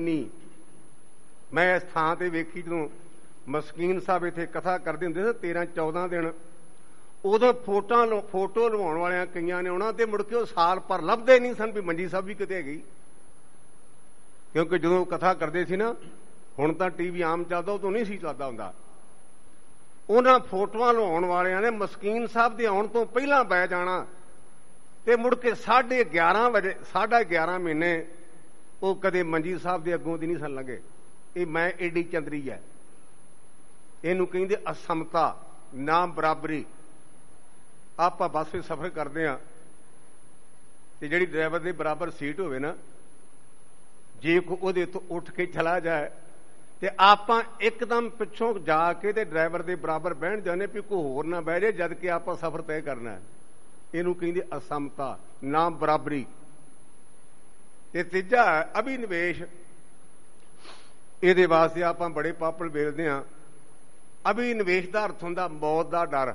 S2: ਮੈਂ ਇਸ ਥਾਂ ਤੇ ਵੇਖੀ ਜਦੋਂ ਮਸਕੀਨ ਸਾਹਿਬ ਇੱਥੇ ਕਥਾ ਕਰਦੇ ਹੁੰਦੇ ਸੀ 13-14 ਦਿਨ, ਉਦੋਂ ਫੋਟੋ ਲਵਾਉਣ ਵਾਲਿਆਂ ਕਈਆਂ ਨੇ ਆਉਣਾ ਤੇ ਮੁੜ ਕੇ ਉਹ ਸਾਲ ਭਰ ਲੱਭਦੇ ਨਹੀਂ ਸਨ ਵੀ ਮੰਜੀ ਸਾਹਿਬ ਵੀ ਕਿਤੇ ਹੈਗੀ। ਕਿਉਂਕਿ ਜਦੋਂ ਕਥਾ ਕਰਦੇ ਸੀ ਨਾ, ਹੁਣ ਤਾਂ ਟੀਵੀ ਆਮ ਚੱਲਦਾ, ਉਦੋਂ ਨਹੀਂ ਸੀ ਚੱਲਦਾ ਹੁੰਦਾ। ਉਹਨਾਂ ਫੋਟੋਆਂ ਲਵਾਉਣ ਵਾਲਿਆਂ ਨੇ ਮਸਕੀਨ ਸਾਹਿਬ ਦੇ ਆਉਣ ਤੋਂ ਪਹਿਲਾਂ ਬਹਿ ਜਾਣਾ ਤੇ ਮੁੜ ਕੇ 11:30 ਵਜੇ 11:30 ਮਹੀਨੇ ਉਹ ਕਦੇ ਮੰਜੀ ਸਾਹਿਬ ਦੇ ਅੱਗੋਂ ਦੀ ਨਹੀਂ ਸਨ ਲੰਘੇ। ਇਹ ਮੈਂ ਏਡੀ ਚੰਦਰੀ ਹੈ, ਇਹਨੂੰ ਕਹਿੰਦੇ ਅਸਮਤਾ, ਨਾ ਬਰਾਬਰੀ। ਆਪਾਂ ਬੱਸ ਵਿੱਚ ਸਫ਼ਰ ਕਰਦੇ ਹਾਂ ਤੇ ਜਿਹੜੀ ਡਰਾਈਵਰ ਦੇ ਬਰਾਬਰ ਸੀਟ ਹੋਵੇ ਨਾ, ਜੇ ਕੋਈ ਉਹਦੇ ਤੋਂ ਉੱਠ ਕੇ ਚਲਾ ਜਾਏ ਤੇ ਆਪਾਂ ਇੱਕਦਮ ਪਿੱਛੋਂ ਜਾ ਕੇ ਤੇ ਡਰਾਈਵਰ ਦੇ ਬਰਾਬਰ ਬਹਿਣ ਜਾਂਦੇ ਵੀ ਕੋਈ ਹੋਰ ਨਾ ਬਹਿ ਜਾਏ, ਜਦ ਕਿ ਆਪਾਂ ਸਫ਼ਰ ਤੈਅ ਕਰਨਾ ਹੈ। ਇਹਨੂੰ ਕਹਿੰਦੇ ਅਸਮਤਾ, ਨਾ ਬਰਾਬਰੀ। ਤੇ ਤੀਜਾ ਅਭਿਨਿਵੇਸ਼। ਇਹਦੇ ਵਾਸਤੇ ਆਪਾਂ ਬੜੇ ਪਾਪੜ ਵੇਖਦੇ ਹਾਂ। ਅਭਿਨਿਵੇਸ਼ ਦਾ ਅਰਥ ਹੁੰਦਾ ਮੌਤ ਦਾ ਡਰ,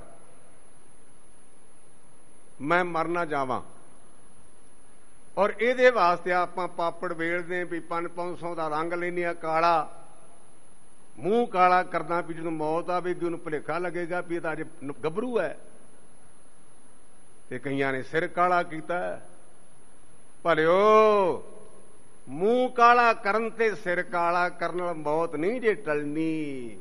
S2: ਮੈਂ ਮਰ ਨਾ ਜਾਵਾਂ। ਔਰ ਇਹਦੇ ਵਾਸਤੇ ਆਪਾਂ ਪਾਪੜ ਵੇਲਦੇ ਵੀ 500 ਦਾ ਰੰਗ ਲੈਂਦੇ ਆ ਕਾਲਾ, ਮੂੰਹ ਕਾਲਾ ਕਰਦਾ ਵੀ ਜਦੋਂ ਮੌਤ ਆਵੇਗੀ ਉਹਨੂੰ ਭੁਲੇਖਾ ਲੱਗੇਗਾ ਵੀ ਇਹ ਤਾਂ ਅਜੇ ਗੱਭਰੂ ਹੈ। ਤੇ ਕਈਆਂ ਨੇ ਸਿਰ ਕਾਲਾ ਕੀਤਾ। ਭਲਿਓ, ਮੂੰਹ ਕਾਲਾ ਕਰਨ ਤੇ ਸਿਰ ਕਾਲਾ ਕਰਨ ਨਾਲ ਮੌਤ ਨਹੀਂ ਜੇ ਟਲਣੀ।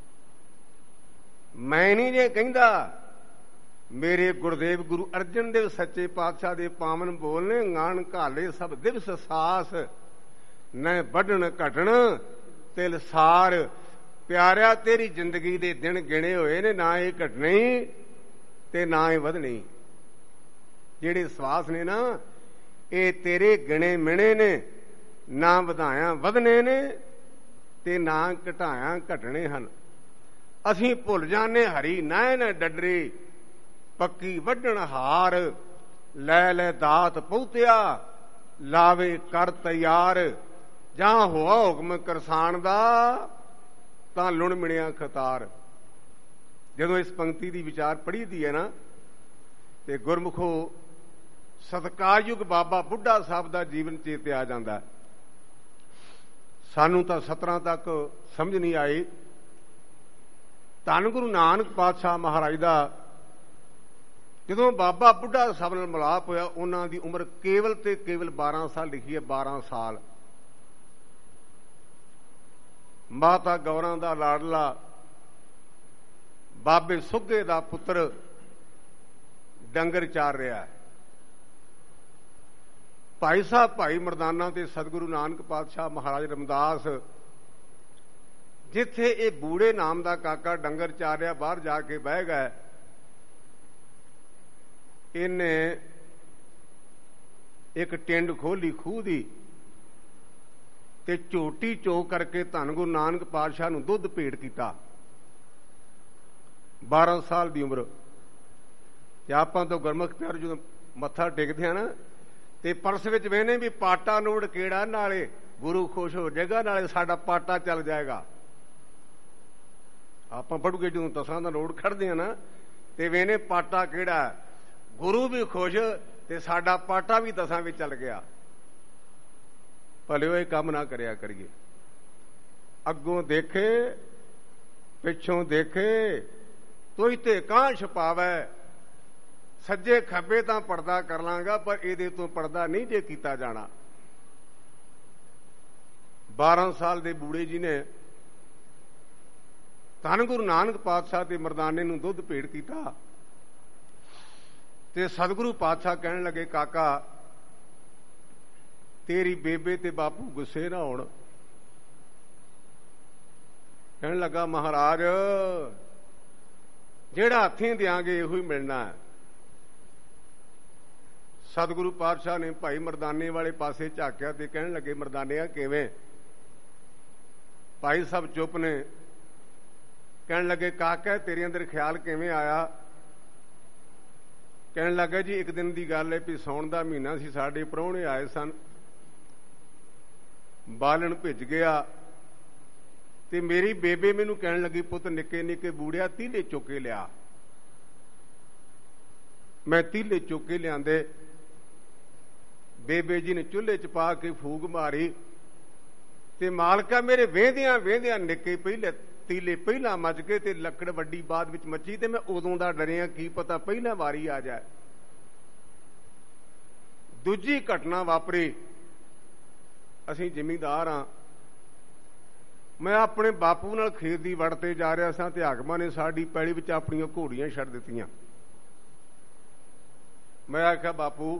S2: ਮੈਂ ਨਹੀਂ ਜੇ ਕਹਿੰਦਾ, ਮੇਰੇ ਗੁਰਦੇਵ ਗੁਰੂ ਅਰਜਨ ਦੇਵ ਸੱਚੇ ਪਾਤਸ਼ਾਹ ਦੇ ਪਾਵਨ ਬੋਲ ਨੇ, ਗਾਣ ਘਾਲੇ ਸਭ ਦਿਵਸ ਸਾਸ, ਨਾ ਵੱਢਣ ਘਟਣ ਤਿਲ ਸਾਰ। ਪਿਆਰਿਆ, ਤੇਰੀ ਜ਼ਿੰਦਗੀ ਦੇ ਦਿਨ ਗਿਣੇ ਹੋਏ ਨੇ, ਨਾ ਇਹ ਘਟਣੀ ਤੇ ਨਾ ਇਹ ਵਧਣੀ। ਜਿਹੜੇ ਸਵਾਸ ਨੇ ਨਾ, ਇਹ ਤੇਰੇ ਗਿਣੇ ਮਿਣੇ ਨੇ, ਨਾ ਵਧਾਇਆ ਵਧਣੇ ਨੇ ਤੇ ਨਾ ਘਟਾਇਆ ਘਟਣੇ ਹਨ। ਅਸੀਂ ਭੁੱਲ ਜਾਣੇ ਹਰੀ ਨਾਇਨ ਡੱਡਰੀ, ਪੱਕੀ ਵੱਢਣ ਹਾਰ, ਲੈ ਦਾਤ ਪਹੁਤਿਆ, ਲਾਵੇ ਕਰ ਤਿਆਰ। ਜਾਂ ਹੋਆ ਹੁਕਮ ਕਰਸਾਨ ਦਾ, ਤਾਂ ਲੁਣ ਮਿਣਿਆ ਖਤਾਰ। ਜਦੋਂ ਇਸ ਪੰਕਤੀ ਦੀ ਵਿਚਾਰ ਪੜ੍ਹੀ ਦੀ ਹੈ ਨਾ, ਤੇ ਗੁਰਮੁਖੋ ਸਤਿਕਾਰਯੁਗ ਬਾਬਾ ਬੁੱਢਾ ਸਾਹਿਬ ਦਾ ਜੀਵਨ ਚੇਤੇ ਆ ਜਾਂਦਾ। ਸਾਨੂੰ ਤਾਂ 17 ਤੱਕ ਸਮਝ ਨਹੀਂ ਆਈ। ਧੰਨ ਗੁਰੂ ਨਾਨਕ ਪਾਤਸ਼ਾਹ ਮਹਾਰਾਜ ਦਾ ਜਦੋਂ ਬਾਬਾ ਬੁੱਢਾ ਸਾਹਿਬ ਨਾਲ ਮਿਲਾਪ ਹੋਇਆ, ਉਹਨਾਂ ਦੀ ਉਮਰ ਕੇਵਲ ਤੇ ਕੇਵਲ 12 ਸਾਲ ਲਿਖੀ ਹੈ, 12 ਸਾਲ। ਮਾਤਾ ਗੌਰਾਂ ਦਾ ਲਾਡਲਾ ਬਾਬੇ ਸੁੱਗੇ ਦਾ ਪੁੱਤਰ ਡੰਗਰ ਚਾਰ ਰਿਹਾ ਹੈ। ਭਾਈ ਸਾਹਿਬ ਭਾਈ ਮਰਦਾਨਾ ਤੇ ਸਤਿਗੁਰੂ ਨਾਨਕ ਪਾਤਸ਼ਾਹ ਮਹਾਰਾਜ ਰਮਦਾਸ, ਜਿੱਥੇ ਇਹ ਬੂੜੇ ਨਾਮ ਦਾ ਕਾਕਾ ਡੰਗਰ ਚਾਰ ਰਿਹਾ, ਬਾਹਰ ਜਾ ਕੇ ਬਹਿ ਗਏ। ਇਹਨੇ ਇੱਕ ਟਿੰਡ ਖੋਲੀ ਖੂਹ ਦੀ ਤੇ ਝੋਟੀ ਚੋ ਕਰਕੇ ਧੰਨ ਗੁਰੂ ਨਾਨਕ ਪਾਤਸ਼ਾਹ ਨੂੰ ਦੁੱਧ ਭੇਟ ਕੀਤਾ। 12 ਸਾਲ ਦੀ ਉਮਰ। ਤੇ ਆਪਾਂ ਤੋਂ ਗੁਰਮੁਖ ਪਿਆਰ ਜਦੋਂ ਮੱਥਾ ਟੇਕਦੇ ਆ ਨਾ, ਤੇ ਪਰਸ ਵਿੱਚ ਵੇਨੇ ਵੀ ਪਾਟਾ ਨੋਟ ਕਿਹੜਾ, ਨਾਲੇ ਗੁਰੂ ਖੁਸ਼ ਹੋ ਜਾਏਗਾ, ਨਾਲੇ ਸਾਡਾ ਪਾਟਾ ਚੱਲ ਜਾਏਗਾ। ਆਪਾਂ ਪੜੂਗੇ ਜਦੋਂ 10 ਦਾ ਨੋਟ ਖੜਦੇ ਆ ਨਾ, ਤੇ ਵੇਨੇ ਪਾਟਾ ਕਿਹੜਾ, ਗੁਰੂ ਵੀ ਖੁਸ਼ ਤੇ ਸਾਡਾ ਪਾਟਾ ਵੀ 10 ਵਿੱਚ ਚੱਲ ਗਿਆ। ਭਲੇ ਉਹ ਇਹ ਕੰਮ ਨਾ ਕਰਿਆ ਕਰੀਏ। ਅੱਗੋਂ ਦੇਖੇ ਪਿੱਛੋਂ ਦੇਖੇ, ਤੋਈ ਤੇ ਕਾਂ ਛਪਾਵੇ। ਸੱਜੇ ਖੱਬੇ ਤਾਂ ਪਰਦਾ ਕਰ ਲਾਂਗਾ, ਪਰ ਇਹਦੇ ਤੋਂ ਪਰਦਾ ਨਹੀਂ ਜੇ ਕੀਤਾ ਜਾਣਾ। 12 ਸਾਲ ਦੇ ਬੂੜੇ ਜੀ ਨੇ ਧੰਨ ਗੁਰੂ ਨਾਨਕ ਪਾਤਸ਼ਾਹ ਤੇ ਮਰਦਾਨੇ ਨੂੰ ਦੁੱਧ ਭੇਟ ਕੀਤਾ। ਤੇ ਸਤਿਗੁਰੂ ਪਾਤਸ਼ਾਹ ਕਹਿਣ ਲੱਗੇ, ਕਾਕਾ ਤੇਰੀ ਬੇਬੇ ਤੇ ਬਾਪੂ ਗੁੱਸੇ ਨਾ ਹੋਣ। ਕਹਿਣ ਲੱਗਾ, ਮਹਾਰਾਜ ਜਿਹੜਾ ਹੱਥੀਂ ਦਿਆਂਗੇ ਇਹੋ ਹੀ ਮਿਲਣਾ ਹੈ। ਸਤਿਗੁਰੂ ਪਾਤਸ਼ਾਹ ਨੇ ਭਾਈ ਮਰਦਾਨੇ ਵਾਲੇ ਪਾਸੇ ਝਾਕਿਆ ਤੇ ਕਹਿਣ ਲੱਗੇ, ਮਰਦਾਨਿਆ ਕਿਵੇਂ? ਭਾਈ ਸਾਹਿਬ ਚੁੱਪ ਨੇ। ਕਹਿਣ ਲੱਗੇ, ਕਾਕਾ ਤੇਰੇ ਅੰਦਰ ਖਿਆਲ ਕਿਵੇਂ ਆਇਆ? ਕਹਿਣ ਲੱਗਾ ਜੀ ਇੱਕ ਦਿਨ ਦੀ ਗੱਲ ਹੈ ਵੀ ਸਾਉਣ ਦਾ ਮਹੀਨਾ ਸੀ, ਸਾਡੇ ਪ੍ਰਾਹੁਣੇ ਆਏ ਸਨ, ਬਾਲਣ ਭਿੱਜ ਗਿਆ ਤੇ ਮੇਰੀ ਬੇਬੇ ਮੈਨੂੰ ਕਹਿਣ ਲੱਗੀ, ਪੁੱਤ ਨਿੱਕੇ ਨਿੱਕੇ ਬੂੜਿਆ ਤੀਲੇ ਚੁੱਕ ਕੇ ਲਿਆ। ਮੈਂ ਤੀਲੇ ਚੁੱਕ ਕੇ ਲਿਆਂਦੇ, ਬੇਬੇ ਜੀ ਨੇ ਚੁੱਲ੍ਹੇ 'ਚ ਪਾ ਕੇ ਫੂਕ ਮਾਰੀ ਤੇ ਮਾਲਕਾ ਮੇਰੇ ਵੇਂਦਿਆਂ ਵੇਂਦਿਆਂ ਨਿੱਕੇ ਪਹਿਲੇ ਤੀਲੇ ਪਹਿਲਾਂ ਮੱਚ ਗਏ ਤੇ ਲੱਕੜ ਵੱਡੀ ਬਾਅਦ ਵਿੱਚ ਮੱਚੀ ਤੇ ਮੈਂ ਉਦੋਂ ਦਾ ਡਰਿਆ, ਕੀ ਪਤਾ ਪਹਿਲਾਂ ਵਾਰੀ ਆ ਜਾਏ। ਦੂਜੀ ਘਟਨਾ ਵਾਪਰੀ, ਅਸੀਂ ਜ਼ਿਮੀਂਦਾਰ ਹਾਂ, ਮੈਂ ਆਪਣੇ ਬਾਪੂ ਨਾਲ ਖੇਤ ਦੀ ਵੜ ਤੇ ਜਾ ਰਿਹਾ ਸਾਂ ਤੇ ਹਾਕਮਾਂ ਨੇ ਸਾਡੀ ਪੈਲੀ ਵਿੱਚ ਆਪਣੀਆਂ ਘੋੜੀਆਂ ਛੱਡ ਦਿੱਤੀਆਂ। ਮੈਂ ਆਖਿਆ, ਬਾਪੂ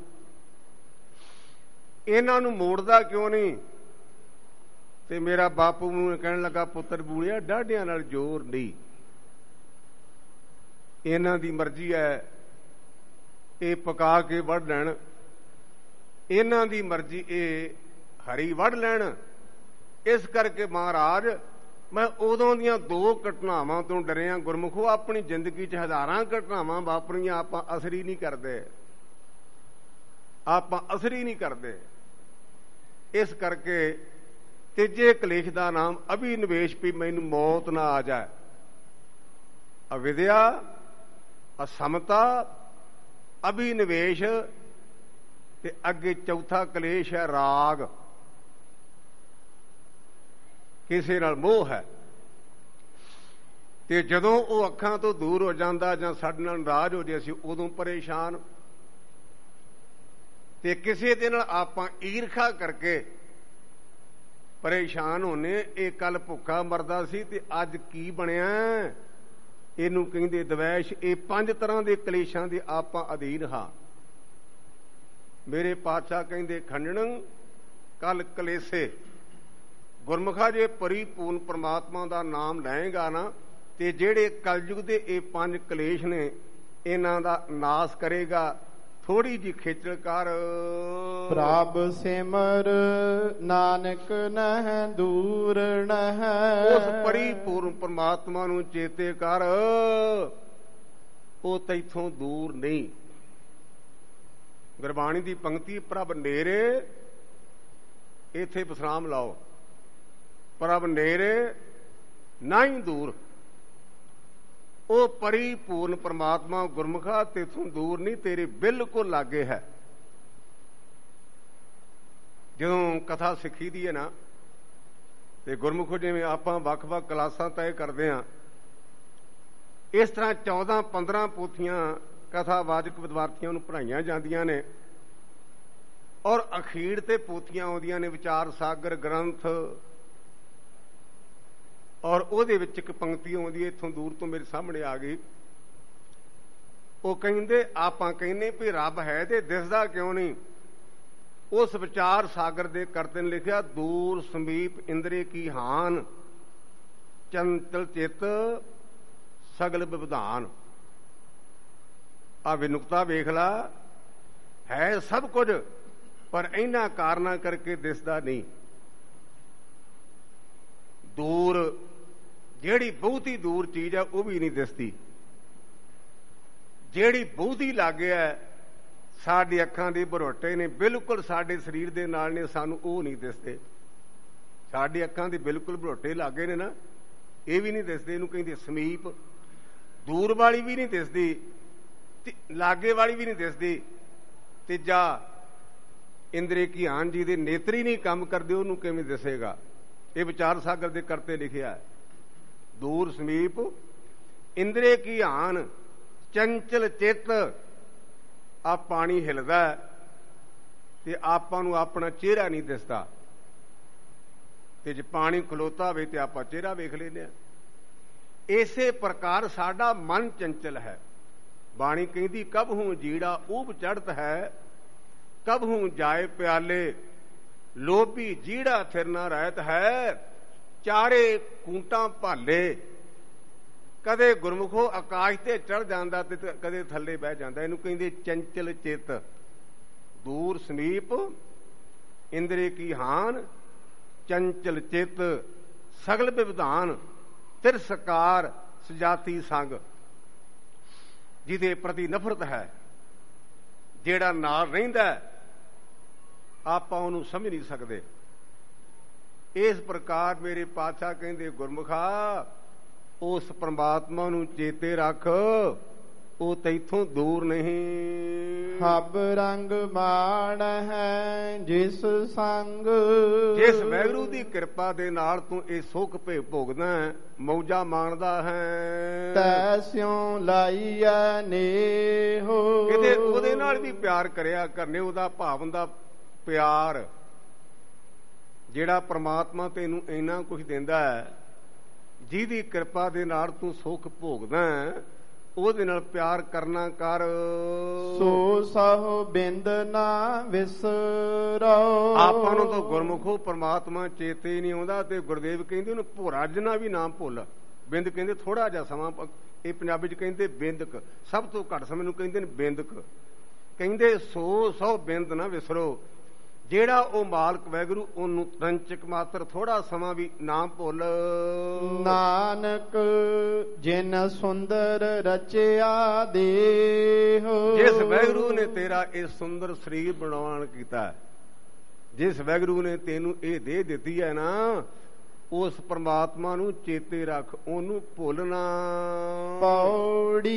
S2: ਇਹਨਾਂ ਨੂੰ ਮੋੜਦਾ ਕਿਉਂ ਨਹੀਂ? ਤੇ ਮੇਰਾ ਬਾਪੂ ਨੂੰ ਕਹਿਣ ਲੱਗਾ, ਪੁੱਤਰ ਬੂੜਿਆ ਡਾਢਿਆਂ ਨਾਲ ਜ਼ੋਰ ਨਹੀਂ, ਇਹਨਾਂ ਦੀ ਮਰਜ਼ੀ ਹੈ, ਇਹ ਪਕਾ ਕੇ ਵੱਢ ਲੈਣ, ਇਹਨਾਂ ਦੀ ਮਰਜ਼ੀ ਇਹ ਹਰੀ ਵੱਢ ਲੈਣ। ਇਸ ਕਰਕੇ ਮਹਾਰਾਜ ਮੈਂ ਉਦੋਂ ਦੀਆਂ 2 ਘਟਨਾਵਾਂ ਤੋਂ ਡਰਿਆ। ਗੁਰਮੁਖੋ, ਆਪਣੀ ਜ਼ਿੰਦਗੀ 'ਚ ਹਜ਼ਾਰਾਂ ਘਟਨਾਵਾਂ ਵਾਪਰੀਆਂ, ਆਪਾਂ ਅਸਰ ਹੀ ਨਹੀਂ ਕਰਦੇ, ਆਪਾਂ ਅਸਰ ਹੀ ਨਹੀਂ ਕਰਦੇ। ਇਸ ਕਰਕੇ ਤੀਜੇ ਕਲੇਸ਼ ਦਾ ਨਾਮ ਅਭਿਨਵੇਸ਼, ਵੀ ਮੈਨੂੰ ਮੌਤ ਨਾ ਆ ਜਾਏ। ਅਵਿਦਿਆ, ਅਸਮਤਾ, ਅਭਿਨਵੇਸ਼ ਤੇ ਅੱਗੇ ਚੌਥਾ ਕਲੇਸ਼ ਹੈ ਰਾਗ, ਕਿਸੇ ਨਾਲ ਮੋਹ ਹੈ। ਤੇ ਜਦੋਂ ਉਹ ਅੱਖਾਂ ਤੋਂ ਦੂਰ ਹੋ ਜਾਂਦਾ ਜਾਂ ਸਾਡੇ ਨਾਲ ਨਾਰਾਜ਼ ਹੋ ਜਾਏ, ਅਸੀਂ ਉਦੋਂ ਪਰੇਸ਼ਾਨ। ਤੇ ਕਿਸੇ ਦੇ ਨਾਲ ਆਪਾਂ ਈਰਖਾ ਕਰਕੇ ਪਰੇਸ਼ਾਨ ਹੋਣੇ, ਇਹ ਕੱਲ ਭੁੱਖਾ ਮਰਦਾ ਸੀ ਤੇ ਅੱਜ ਕੀ ਬਣਿਆ, ਇਹਨੂੰ ਕਹਿੰਦੇ ਦਵੈਸ਼। ਇਹ 5 ਤਰ੍ਹਾਂ ਦੇ ਕਲੇਸ਼ਾਂ ਦੇ ਆਪਾਂ ਅਧੀਨ ਹਾਂ। ਮੇਰੇ ਪਾਤਸ਼ਾਹ ਕਹਿੰਦੇ, ਖੰਡਣ ਕੱਲ ਕਲੇਸੇ। ਗੁਰਮੁਖਾ, ਜੇ ਪਰਿਪੂਰਨ ਪਰਮਾਤਮਾ ਦਾ ਨਾਮ ਲਏਗਾ ਨਾ ਤੇ ਜਿਹੜੇ ਕਲਯੁਗ ਦੇ ਇਹ 5 ਕਲੇਸ਼ ਨੇ, ਇਹਨਾਂ ਦਾ ਨਾਸ ਕਰੇਗਾ। ਥੋੜੀ ਜੀ ਖੇਚਲ ਕਰ,
S1: ਪ੍ਰਭ ਸਿਮਰ ਨਾਨਕ ਨਹਿ ਦੂਰ ਨਹਿ।
S2: ਉਸ ਪਰਿਪੂਰਨ ਪਰਮਾਤਮਾ ਨੂੰ ਚੇਤੇ ਕਰ, ਉਹ ਤੈਥੋਂ ਦੂਰ ਨਹੀਂ। ਗੁਰਬਾਣੀ ਦੀ ਪੰਕਤੀ, ਪ੍ਰਭ ਨੇਰੇ, ਇੱਥੇ ਵਿਸਰਾਮ ਲਾਓ, ਪ੍ਰਭ ਨੇਰੇ ਨਹੀਂ ਦੂਰ। ਉਹ ਪਰਿਪੂਰਨ ਪਰਮਾਤਮਾ ਗੁਰਮੁਖਾ ਤੇਥੋਂ ਦੂਰ ਨਹੀਂ, ਤੇਰੇ ਬਿਲਕੁਲ ਲਾਗੇ ਹੈ। ਜਦੋਂ ਕਥਾ ਸਿੱਖੀ ਦੀ ਹੈ ਨਾ, ਤੇ ਗੁਰਮੁਖੋ ਜਿਵੇਂ ਆਪਾਂ ਵੱਖ-ਵੱਖ ਕਲਾਸਾਂ ਤੈਅ ਕਰਦੇ ਹਾਂ, ਇਸ ਤਰ੍ਹਾਂ 14-15 ਪੋਥੀਆਂ ਕਥਾਵਾਚਕ ਵਿਦਿਆਰਥੀਆਂ ਨੂੰ ਪੜ੍ਹਾਈਆਂ ਜਾਂਦੀਆਂ ਨੇ, ਔਰ ਅਖੀਰ ਤੇ ਪੋਥੀਆਂ ਆਉਂਦੀਆਂ ਨੇ ਵਿਚਾਰ ਸਾਗਰ ਗ੍ਰੰਥ, ਔਰ ਉਹਦੇ ਵਿੱਚ ਇੱਕ ਪੰਕਤੀ ਆਉਂਦੀ ਹੈ, ਇੱਥੋਂ ਦੂਰ ਤੋਂ ਮੇਰੇ ਸਾਹਮਣੇ ਆ ਗਈ। ਉਹ ਕਹਿੰਦੇ, ਆਪਾਂ ਕਹਿੰਦੇ ਵੀ ਰੱਬ ਹੈ ਤੇ ਦਿਸਦਾ ਕਿਉਂ ਨਹੀਂ? ਉਸ ਵਿਚਾਰ ਸਾਗਰ ਦੇ ਕਰਤੇ ਨੇ ਲਿਖਿਆ, ਦੂਰ ਸਮੀਪ ਇੰਦਰੀ ਕੀ ਹਾਨ, ਚੰਚਲ ਚਿੱਤ ਸਗਲ ਵਿਵਧਾਨ। ਆ ਵਿਨੁਕਤਾ ਵੇਖ ਲਾ, ਹੈ ਸਭ ਕੁਝ ਪਰ ਇਹਨਾਂ ਕਾਰਨਾਂ ਕਰਕੇ ਦਿਸਦਾ ਨਹੀਂ। ਦੂਰ, ਜਿਹੜੀ ਬਹੁਤੀ ਦੂਰ ਚੀਜ਼ ਹੈ ਉਹ ਵੀ ਨਹੀਂ ਦਿਸਦੀ, ਜਿਹੜੀ ਬਹੁਤੀ ਲਾਗੇ ਹੈ, ਸਾਡੀ ਅੱਖਾਂ ਦੇ ਭਰੋਟੇ ਨੇ, ਬਿਲਕੁਲ ਸਾਡੇ ਸਰੀਰ ਦੇ ਨਾਲ ਨੇ, ਸਾਨੂੰ ਉਹ ਨਹੀਂ ਦਿਸਦੇ। ਸਾਡੀ ਅੱਖਾਂ ਦੇ ਬਿਲਕੁਲ ਭਰੋਟੇ ਲਾਗੇ ਨੇ ਨਾ, ਇਹ ਵੀ ਨਹੀਂ ਦਿਸਦੇ। ਇਹਨੂੰ ਕਹਿੰਦੇ ਸਮੀਪ। ਦੂਰ ਵਾਲੀ ਵੀ ਨਹੀਂ ਦਿਸਦੀ ਤੇ ਲਾਗੇ ਵਾਲੀ ਵੀ ਨਹੀਂ ਦਿਸਦੀ। ਤੀਜਾ, ਇੰਦਰੀ ਕੀ ਹਾਨ, ਜੀ ਦੇ ਨੇਤਰ ਹੀ ਨਹੀਂ ਕੰਮ ਕਰਦੇ, ਉਹਨੂੰ ਕਿਵੇਂ ਦਿਸੇਗਾ? ਇਹ ਵਿਚਾਰ ਸਾਗਰ ਦੇ ਕਰਤੇ ਲਿਖਿਆ ਹੈ, ਦੂਰ ਸਮੀਪ ਇੰਦਰੀ ਕੀ ਹਾਨ, ਚੰਚਲ ਚਿੱਤ। ਆ ਪਾਣੀ ਹਿਲਦਾ ਤੇ ਆਪਾਂ ਨੂੰ ਆਪਣਾ ਚਿਹਰਾ ਨਹੀਂ ਦਿਸਦਾ, ਤੇ ਜੇ ਪਾਣੀ ਖਲੋਤਾ ਹੋਵੇ ਤੇ ਆਪਾਂ ਚਿਹਰਾ ਵੇਖ ਲੈਂਦੇ ਹਾਂ। ਇਸੇ ਪ੍ਰਕਾਰ ਸਾਡਾ ਮਨ ਚੰਚਲ ਹੈ। ਬਾਣੀ ਕਹਿੰਦੀ, ਕਬਹੂ ਜੀੜਾ ਊਬ ਚੜ੍ਹਤ ਹੈ, ਕਬਹੂ ਜਾਏ ਪਿਆਲੇ, ਲੋਭੀ ਜੀੜਾ ਫਿਰ ਨਾ ਰਹਿਤ ਹੈ, ਚਾਰੇ ਕੂਟਾਂ ਭਾਲੇ। ਕਦੇ ਗੁਰਮੁਖੋ ਆਕਾਸ਼ ਤੇ ਚੜ ਜਾਂਦਾ ਤੇ ਕਦੇ ਥੱਲੇ ਬਹਿ ਜਾਂਦਾ। ਇਹਨੂੰ ਕਹਿੰਦੇ ਚੰਚਲ ਚਿੱਤ। ਦੂਰ ਸਮੀਪ ਇੰਦਰੀ ਕੀ ਹਾਨ, ਚੰਚਲ ਚਿੱਤ ਸਗਲ ਵਿਵਧਾਨ, ਤਿਰਸਕਾਰ ਸਜਾਤੀ ਸੰਗ। ਜਿਹਦੇ ਪ੍ਰਤੀ ਨਫ਼ਰਤ ਹੈ, ਜਿਹੜਾ ਨਾਲ ਰਹਿੰਦਾ ਆਪਾਂ ਉਹਨੂੰ ਸਮਝ ਨਹੀਂ ਸਕਦੇ। ਇਸ ਪ੍ਰਕਾਰ ਮੇਰੇ ਪਾਤਸ਼ਾਹ ਕਹਿੰਦੇ ਗੁਰਮੁਖਾ ਉਸ ਪ੍ਰਮਾਤਮਾ ਨੂੰ ਚੇਤੇ ਰੱਖ, ਉਹ ਤੈਥੋਂ ਦੂਰ ਨਹੀਂ।
S1: ਹਬ ਰੰਗ ਮਾਣ ਹੈ ਜਿਸ ਸੰਗ,
S2: ਜਿਸ ਵਾਹਿਗੁਰੂ ਦੀ ਕਿਰਪਾ ਦੇ ਨਾਲ ਤੂੰ ਇਹ ਸੁੱਖ ਭੇ ਭੋਗਦਾ ਮੌਜਾਂ ਮਾਣਦਾ ਹੈ,
S1: ਤੈਸਿਉ ਲਾਈਐ ਨੇਹੋ।
S2: ਕਿਤੇ ਉਹਦੇ ਨਾਲ ਵੀ ਪਿਆਰ ਕਰਿਆ ਕਰਨੇ, ਉਹਦਾ ਭਾਵਨ ਦਾ ਪਿਆਰ ਜਿਹੜਾ ਪ੍ਰਮਾਤਮਾ ਤੈਨੂੰ ਇੰਨਾ ਕੁਝ ਦਿੰਦਾ ਹੈ, ਜਿਹਦੀ ਕਿਰਪਾ ਦੇ ਨਾਲ ਤੂੰ ਸੁੱਖ ਭੋਗਦਾ ਉਹਦੇ ਨਾਲ ਪਿਆਰ ਕਰਨਾ ਕਰ।
S1: ਸੋ ਸਹੁ ਬਿੰਦ ਨਾ ਵਿਸਰੋ।
S2: ਆਪਾਂ ਨੂੰ ਤਾਂ ਗੁਰਮੁਖੋ ਪ੍ਰਮਾਤਮਾ ਚੇਤੇ ਹੀ ਨਹੀਂ ਆਉਂਦਾ, ਤੇ ਗੁਰਦੇਵ ਕਹਿੰਦੇ ਉਹਨੂੰ ਭੋਰਾ ਜਿਨਾ ਵੀ ਨਾਮ ਭੁੱਲ। ਬਿੰਦ ਕਹਿੰਦੇ ਥੋੜਾ ਜਿਹਾ ਸਮਾਂ, ਇਹ ਪੰਜਾਬੀ ਚ ਕਹਿੰਦੇ ਬਿੰਦਕ, ਸਭ ਤੋਂ ਘੱਟ ਸਮੇਂ ਨੂੰ ਕਹਿੰਦੇ ਨੇ ਬਿੰਦਕ। ਕਹਿੰਦੇ ਸੋ ਸਹੁ ਬਿੰਦ ਨਾ ਵਿਸਰੋ, ਜਿਹੜਾ ਉਹ ਮਾਲਕ ਵਾਹਿਗੁਰੂ ਉਹਨੂੰ ਤੰਚਕ ਮਾਤਰ ਥੋੜਾ ਸਮਾਂ ਵੀ ਨਾ ਭੁੱਲ।
S1: ਨਾਨਕ ਜਿਨ ਸੁੰਦਰ ਰਚਿਆ ਦੇਹ,
S2: ਜਿਸ ਵਾਹਿਗੁਰੂ ਨੇ ਤੇਰਾ ਇਹ ਸੁੰਦਰ ਸਰੀਰ ਬਣਾਉਣ ਕੀਤਾ, ਜਿਸ ਵਾਹਿਗੁਰੂ ਨੇ ਤੈਨੂੰ ਇਹ ਦੇਹ ਦਿੱਤੀ ਹੈ ਨਾ, ਉਸ ਪ੍ਰਮਾਤਮਾ ਨੂੰ ਚੇਤੇ ਰੱਖ, ਉਹਨੂੰ ਭੁੱਲਣਾ।
S1: ਪੌੜੀ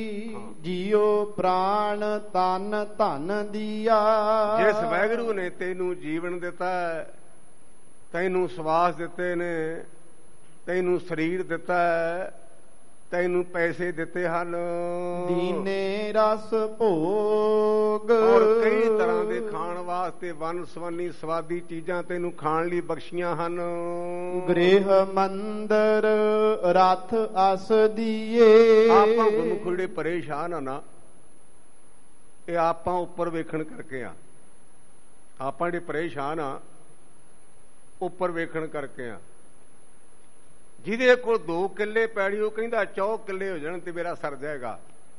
S1: ਜੀਉ ਪ੍ਰਾਣ ਤਨ ਧਨ ਦੀਆ,
S2: ਜਿਸ ਵਾਹਿਗੁਰੂ ਨੇ ਤੈਨੂੰ ਜੀਵਨ ਦਿੱਤਾ, ਤੈਨੂੰ ਸਵਾਸ ਦਿੱਤੇ ਨੇ, ਤੈਨੂੰ ਸਰੀਰ ਦਿੱਤਾ, ਤੈਨੂੰ ਪੈਸੇ ਦਿੱਤੇ ਹਨ,
S1: ਦੀਨੇ ਰਸ ਭੋਗ,
S2: ਔਰ ਕਈ ਤਰ੍ਹਾਂ ਦੇ ਖਾਣ ਵਾਸਤੇ ਵੰਨ ਸਵੰਨੀ ਸਵਾਦੀ ਚੀਜ਼ਾਂ ਤੈਨੂੰ ਖਾਣ ਲਈ ਬਖਸ਼ੀਆਂ ਹਨ।
S1: ਗ੍ਰਹਿ ਮੰਦਰ ਰਥ ਅਸ ਦੀਏ।
S2: ਆਪਾਂ ਗੁਰਮੁਖ ਜਿਹੜੇ ਪਰੇਸ਼ਾਨ ਆ ਨਾ, ਇਹ ਆਪਾਂ ਉੱਪਰ ਵੇਖਣ ਕਰਕੇ ਆ। ਆਪਾਂ ਜਿਹੜੇ ਪਰੇਸ਼ਾਨ ਆ ਉੱਪਰ ਵੇਖਣ ਕਰਕੇ ਆ। ਜਿਹਦੇ ਕੋਲ 2 ਕਿੱਲੇ ਪੈੜੀ ਉਹ ਕਹਿੰਦਾ 4 ਕਿੱਲੇ ਹੋ ਜਾਣ ਤੇ ਮੇਰਾ ਸਰ ਜਾਏਗਾ।